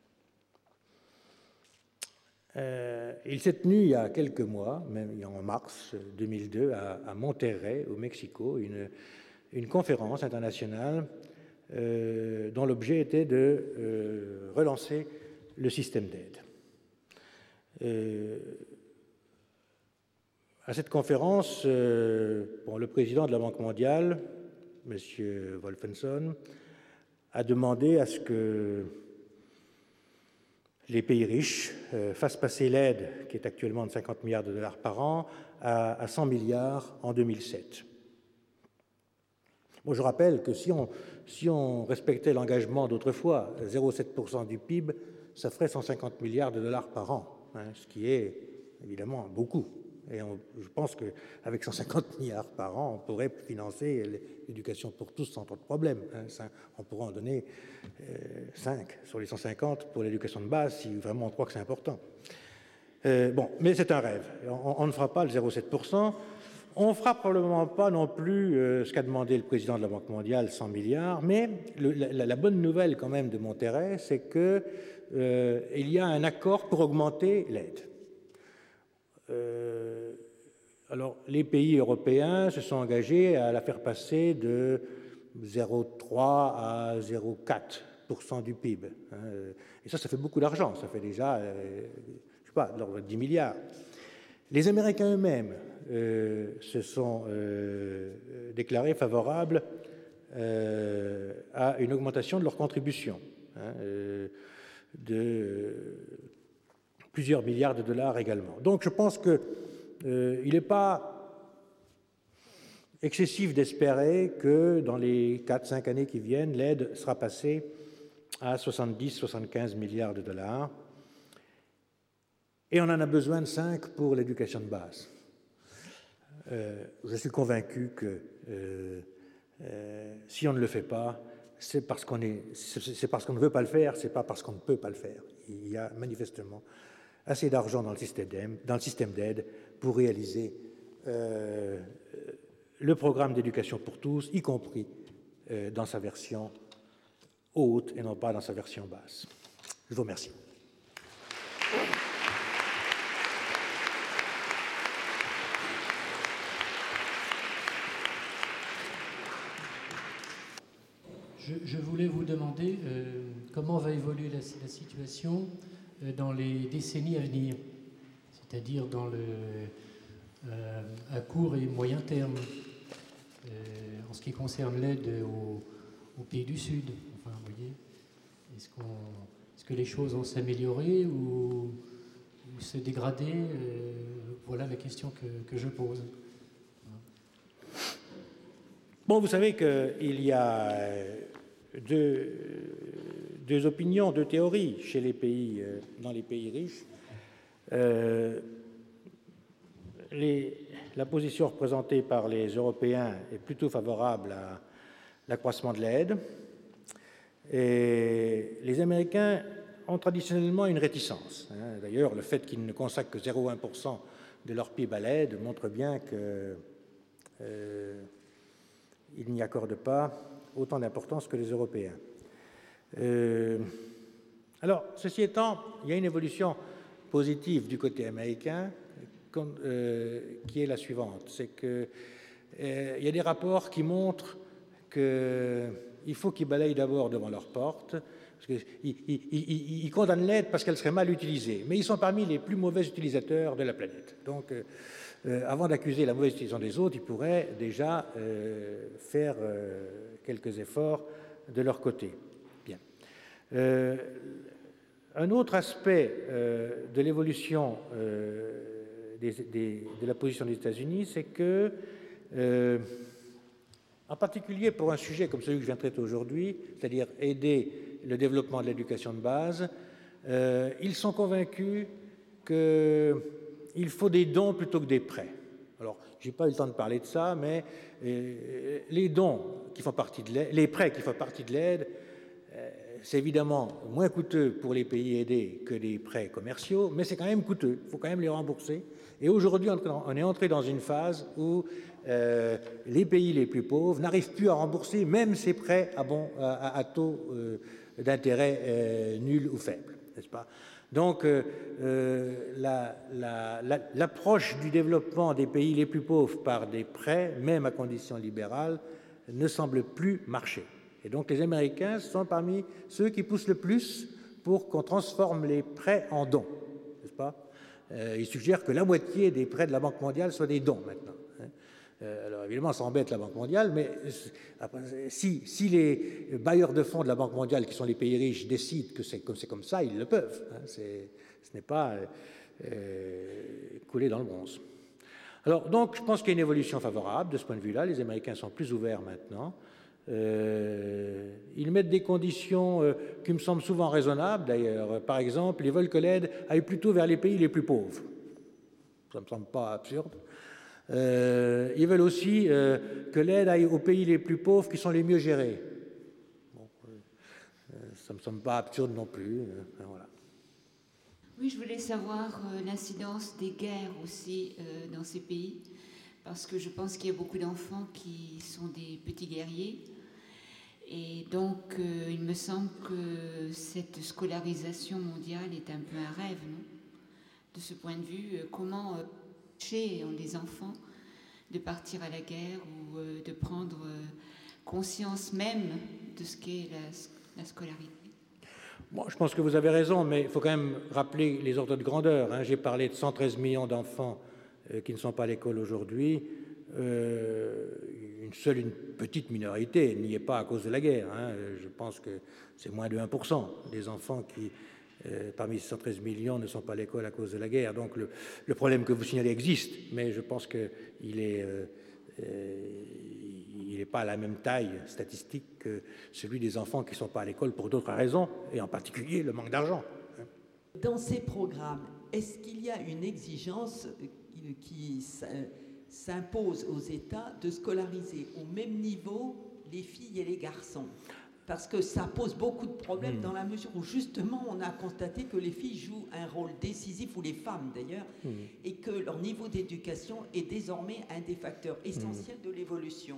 Euh, il s'est tenu il y a quelques mois, même en mars deux mille deux, à, à Monterrey, au Mexico, une, une conférence internationale euh, dont l'objet était de euh, relancer le système d'aide. Euh, à cette conférence, euh, bon, le président de la Banque mondiale, M. Wolfensohn, a demandé à ce que les pays riches euh, fassent passer l'aide, qui est actuellement de cinquante milliards de dollars par an, à, à cent milliards en deux mille sept. Bon, je rappelle que si on, si on respectait l'engagement d'autrefois, zéro virgule sept pour cent du P I B, ça ferait cent cinquante milliards de dollars par an, hein, ce qui est évidemment beaucoup. Et on, je pense qu'avec cent cinquante milliards par an, on pourrait financer l'éducation pour tous sans trop de problème. Hein. On pourrait en donner euh, cinq sur les cent cinquante pour l'éducation de base, si vraiment on croit que c'est important. Euh, bon, mais c'est un rêve. On, on ne fera pas le zéro virgule sept pour cent. On ne fera probablement pas non plus euh, ce qu'a demandé le président de la Banque mondiale, cent milliards, mais le, la, la bonne nouvelle quand même de Monterrey, c'est qu'il euh, y a un accord pour augmenter l'aide. Euh, alors, les pays européens se sont engagés à la faire passer de zéro virgule trois à zéro virgule quatre pour cent du P I B. Hein, et ça, ça fait beaucoup d'argent. Ça fait déjà, euh, je sais pas, de l'ordre de dix milliards. Les Américains eux-mêmes euh, se sont euh, déclarés favorables euh, à une augmentation de leur contribution hein, euh, de plusieurs milliards de dollars également. Donc je pense qu'il euh, n'est pas excessif d'espérer que dans les quatre à cinq années qui viennent, l'aide sera passée à soixante-dix à soixante-quinze milliards de dollars. Et on en a besoin de cinq pour l'éducation de base. Euh, je suis convaincu que euh, euh, si on ne le fait pas, c'est parce qu'on est, c'est parce qu'on ne veut pas le faire, c'est pas parce qu'on ne peut pas le faire. Il y a manifestement assez d'argent dans le système d'aide, dans le système d'aide pour réaliser euh, le programme d'éducation pour tous, y compris euh, dans sa version haute et non pas dans sa version basse. Je vous remercie. Je, je voulais vous demander euh, comment va évoluer la, la situation euh, dans les décennies à venir, c'est-à-dire dans le, euh, à court et moyen terme, euh, en ce qui concerne l'aide aux, aux pays du Sud. Enfin, vous voyez, est-ce, qu'on, est-ce que les choses vont s'améliorer ou, ou se dégrader euh, Voilà la question que, que je pose. Bon, vous savez qu'il y a deux, deux opinions, deux théories chez les pays, dans les pays riches. Euh, les, la position représentée par les Européens est plutôt favorable à l'accroissement de l'aide. Et les Américains ont traditionnellement une réticence. Hein. D'ailleurs, le fait qu'ils ne consacrent que zéro virgule un pour cent de leur P I B à l'aide montre bien que euh, ils n'y accordent pas autant d'importance que les Européens. Euh, alors, ceci étant, il y a une évolution positive du côté américain euh, qui est la suivante. C'est qu'il euh, y a des rapports qui montrent qu'il faut qu'ils balayent d'abord devant leur porte, parce qu'ils ils, ils, ils condamnent l'aide parce qu'elle serait mal utilisée, mais ils sont parmi les plus mauvais utilisateurs de la planète. Donc, euh, Euh, avant d'accuser la mauvaise utilisation des autres, ils pourraient déjà euh, faire euh, quelques efforts de leur côté. Bien. Euh, un autre aspect euh, de l'évolution euh, des, des, de la position des États-Unis, c'est que, euh, en particulier pour un sujet comme celui que je viens de traiter aujourd'hui, c'est-à-dire aider le développement de l'éducation de base, euh, ils sont convaincus que il faut des dons plutôt que des prêts. Alors, je n'ai pas eu le temps de parler de ça, mais euh, les dons qui font partie de l'aide, les prêts qui font partie de l'aide, euh, c'est évidemment moins coûteux pour les pays aidés que les prêts commerciaux, mais c'est quand même coûteux, il faut quand même les rembourser. Et aujourd'hui, on est entré dans une phase où euh, les pays les plus pauvres n'arrivent plus à rembourser même ces prêts à, bon, à, à taux euh, d'intérêt euh, nul ou faible, n'est-ce pas? Donc, euh, euh, la, la, la, l'approche du développement des pays les plus pauvres par des prêts, même à conditions libérales, ne semble plus marcher. Et donc, les Américains sont parmi ceux qui poussent le plus pour qu'on transforme les prêts en dons, n'est-ce pas? Euh, ils suggèrent que la moitié des prêts de la Banque mondiale soient des dons maintenant. Hein. Euh, alors, évidemment, ça embête la Banque mondiale, mais si, si les bailleurs de fonds de la Banque mondiale, qui sont les pays riches, décident que c'est comme, c'est comme ça, ils le peuvent. Hein. C'est, ce n'est pas euh, coulé dans le bronze. Alors, donc, je pense qu'il y a une évolution favorable de ce point de vue-là. Les Américains sont plus ouverts maintenant. Euh, ils mettent des conditions euh, qui me semblent souvent raisonnables, d'ailleurs. Par exemple, ils veulent que l'aide aille plutôt vers les pays les plus pauvres. Ça ne me semble pas absurde. Euh, ils veulent aussi euh, que l'aide aille aux pays les plus pauvres qui sont les mieux gérés. Bon, euh, ça ne me semble pas absurde non plus. Euh, voilà. Oui, je voulais savoir euh, l'incidence des guerres aussi euh, dans ces pays, parce que je pense qu'il y a beaucoup d'enfants qui sont des petits guerriers. Et donc, euh, il me semble que cette scolarisation mondiale est un peu un rêve, non? De ce point de vue, euh, comment euh, empêcher les enfants de partir à la guerre ou euh, de prendre euh, conscience même de ce qu'est la, la scolarité? Bon, je pense que vous avez raison, mais il faut quand même rappeler les ordres de grandeur. Hein. J'ai parlé de cent treize millions d'enfants euh, qui ne sont pas à l'école aujourd'hui. Euh, une seule, une petite minorité n'y est pas à cause de la guerre. Hein. Je pense que c'est moins de un pour cent des enfants qui, euh, parmi ces cent treize millions, ne sont pas à l'école à cause de la guerre. Donc le, le problème que vous signalez existe, mais je pense qu'il est, euh, euh, il n'est pas à la même taille statistique que celui des enfants qui ne sont pas à l'école pour d'autres raisons, et en particulier le manque d'argent. Dans ces programmes, est-ce qu'il y a une exigence qui... qui s'impose aux États de scolariser au même niveau les filles et les garçons? Parce que ça pose beaucoup de problèmes mmh. dans la mesure où justement on a constaté que les filles jouent un rôle décisif, ou les femmes d'ailleurs, mmh. et que leur niveau d'éducation est désormais un des facteurs essentiels mmh. de l'évolution.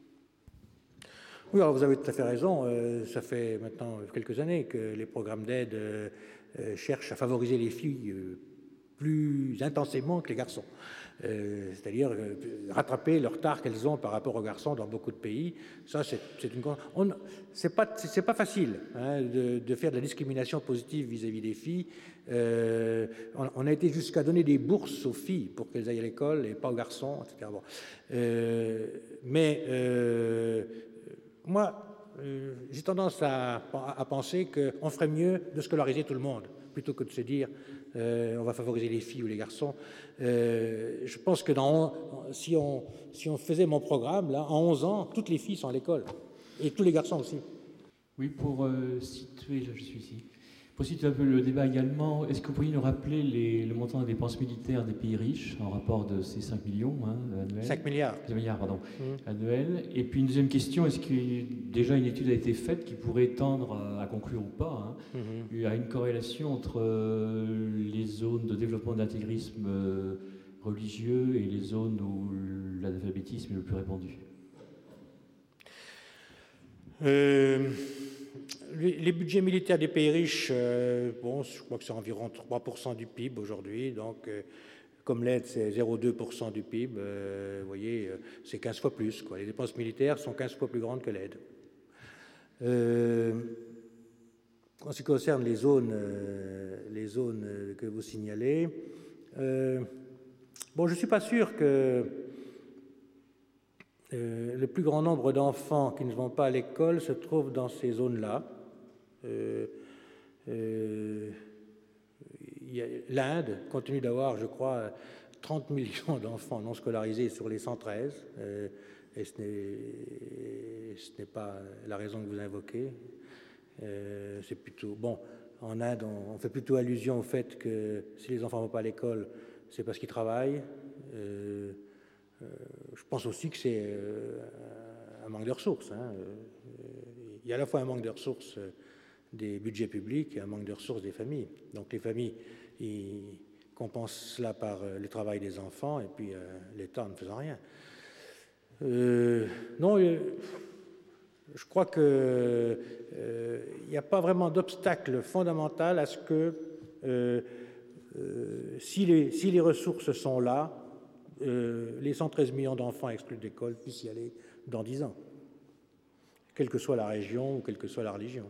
Oui, alors vous avez tout à fait raison. Euh, ça fait maintenant quelques années que les programmes d'aide euh, euh, cherchent à favoriser les filles euh, plus intensément que les garçons. Euh, c'est-à-dire euh, rattraper le retard qu'elles ont par rapport aux garçons dans beaucoup de pays. Ça, c'est, c'est une on, c'est pas c'est, c'est pas facile hein, de, de faire de la discrimination positive vis-à-vis des filles. Euh, on, on a été jusqu'à donner des bourses aux filles pour qu'elles aillent à l'école et pas aux garçons, et cetera. Bon. Euh, mais euh, moi, euh, j'ai tendance à, à penser qu'on ferait mieux de scolariser tout le monde plutôt que de se dire euh, on va favoriser les filles ou les garçons. Euh, je pense que dans, si, on, si on faisait mon programme, là, en onze ans, toutes les filles sont à l'école, et tous les garçons aussi. Oui, pour euh, situer, là je suis ici, pour situer un peu le débat également, est-ce que vous pourriez nous rappeler les, le montant des dépenses militaires des pays riches en rapport de ces cinq millions hein, annuels cinq milliards. cinq milliards, pardon, mmh. annuels. Et puis une deuxième question, est-ce que déjà une étude a été faite qui pourrait tendre à, à conclure ou pas, hein, mmh. à une corrélation entre euh, les zones de développement d'intégrisme euh, religieux et les zones où l'analphabétisme est le plus répandu? euh... Les budgets militaires des pays riches, euh, bon, je crois que c'est environ trois pour cent du P I B aujourd'hui. Donc, euh, comme l'aide, c'est zéro virgule deux pour cent du P I B, euh, vous voyez, euh, c'est quinze fois plus, quoi. Les dépenses militaires sont quinze fois plus grandes que l'aide. Euh, en ce qui concerne les zones, euh, les zones que vous signalez, euh, bon, je ne suis pas sûr que euh, le plus grand nombre d'enfants qui ne vont pas à l'école se trouvent dans ces zones-là. Euh, euh, L'Inde continue d'avoir, je crois, trente millions d'enfants non scolarisés sur les cent treize, euh, et ce n'est, ce n'est pas la raison que vous invoquez. Euh, c'est plutôt bon. En Inde, on, on fait plutôt allusion au fait que si les enfants ne vont pas à l'école, c'est parce qu'ils travaillent. Euh, euh, je pense aussi que c'est euh, un manque de ressources. Hein. Il y a à la fois un manque de ressources des budgets publics et un manque de ressources des familles. Donc les familles, ils compensent cela par euh, le travail des enfants et puis euh, l'État ne faisant rien. Euh, non, euh, je crois qu'il euh, n'y a pas vraiment d'obstacle fondamental à ce que euh, euh, si, les, si les ressources sont là, euh, les cent treize millions d'enfants exclus d'école puissent y aller dans dix ans, quelle que soit la région ou quelle que soit la religion.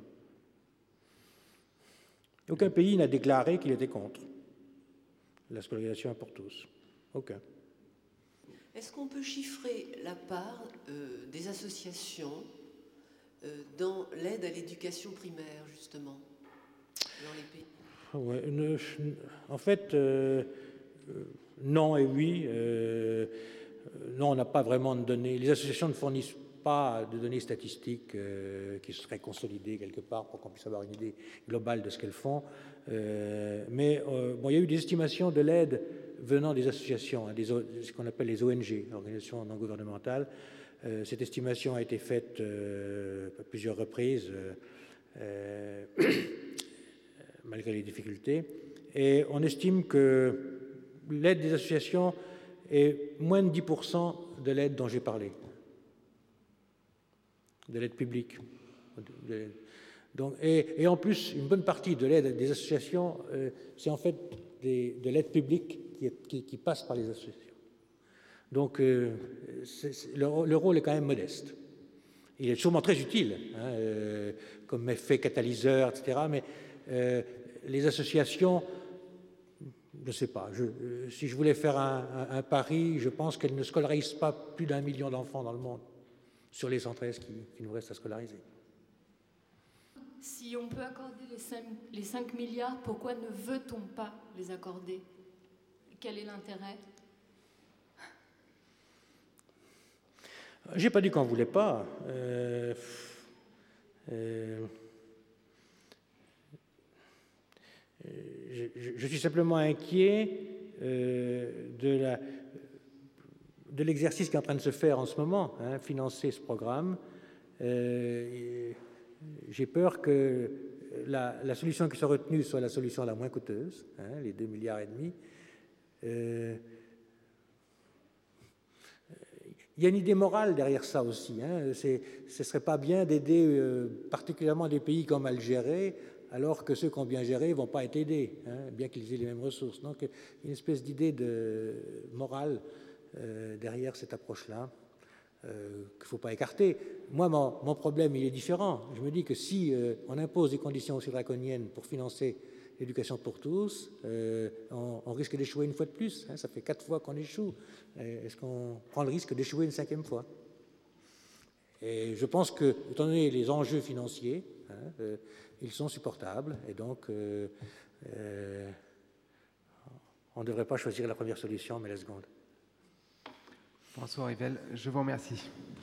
Aucun pays n'a déclaré qu'il était contre la scolarisation pour tous. Aucun. Est-ce qu'on peut chiffrer la part euh, des associations euh, dans l'aide à l'éducation primaire, justement, dans les pays? Ouais, ne, en fait, euh, non et oui. Euh, non, on n'a pas vraiment de données. Les associations ne fournissent pas de données statistiques euh, qui seraient consolidées quelque part pour qu'on puisse avoir une idée globale de ce qu'elles font. Euh, mais euh, bon, il y a eu des estimations de l'aide venant des associations, hein, des, ce qu'on appelle les O N G, organisations non gouvernementales. Euh, cette estimation a été faite euh, à plusieurs reprises, euh, malgré les difficultés. Et on estime que l'aide des associations est moins de dix pour cent de l'aide dont j'ai parlé, de l'aide publique. Donc, et, et en plus, une bonne partie de l'aide des associations, euh, c'est en fait des, de l'aide publique qui, est, qui, qui passe par les associations. Donc, euh, c'est, c'est, le, le rôle est quand même modeste. Il est sûrement très utile, hein, euh, comme effet catalyseur, et cetera. Mais euh, les associations, je ne sais pas, je, euh, si je voulais faire un, un, un pari, je pense qu'elles ne scolarisent pas plus d'un million d'enfants dans le monde sur les cent treize qui, qui nous restent à scolariser. Si on peut accorder les cinq, les cinq milliards, pourquoi ne veut-on pas les accorder? Quel est l'intérêt? J'ai pas dit qu'on ne voulait pas. Euh, euh, je, je suis simplement inquiet euh, de, la, de l'exercice qui est en train de se faire en ce moment, hein, financer ce programme. Euh, j'ai peur que la, la solution qui soit retenue soit la solution la moins coûteuse, hein, les deux milliards et demi. Euh, Il y a une idée morale derrière ça aussi. Hein. C'est, ce ne serait pas bien d'aider euh, particulièrement des pays qui ont mal géré, alors que ceux qui ont bien géré ne vont pas être aidés, hein, bien qu'ils aient les mêmes ressources. Donc, il y a une espèce d'idée de morale euh, derrière cette approche-là euh, qu'il ne faut pas écarter. Moi, mon, mon problème, il est différent. Je me dis que si euh, on impose des conditions aussi draconiennes pour financer l'éducation pour tous, euh, on, on risque d'échouer une fois de plus. Hein, ça fait quatre fois qu'on échoue. Est-ce qu'on prend le risque d'échouer une cinquième fois? Et je pense que, étant donné les enjeux financiers, hein, euh, ils sont supportables. Et donc, euh, euh, on ne devrait pas choisir la première solution, mais la seconde. François Rivel, je vous remercie.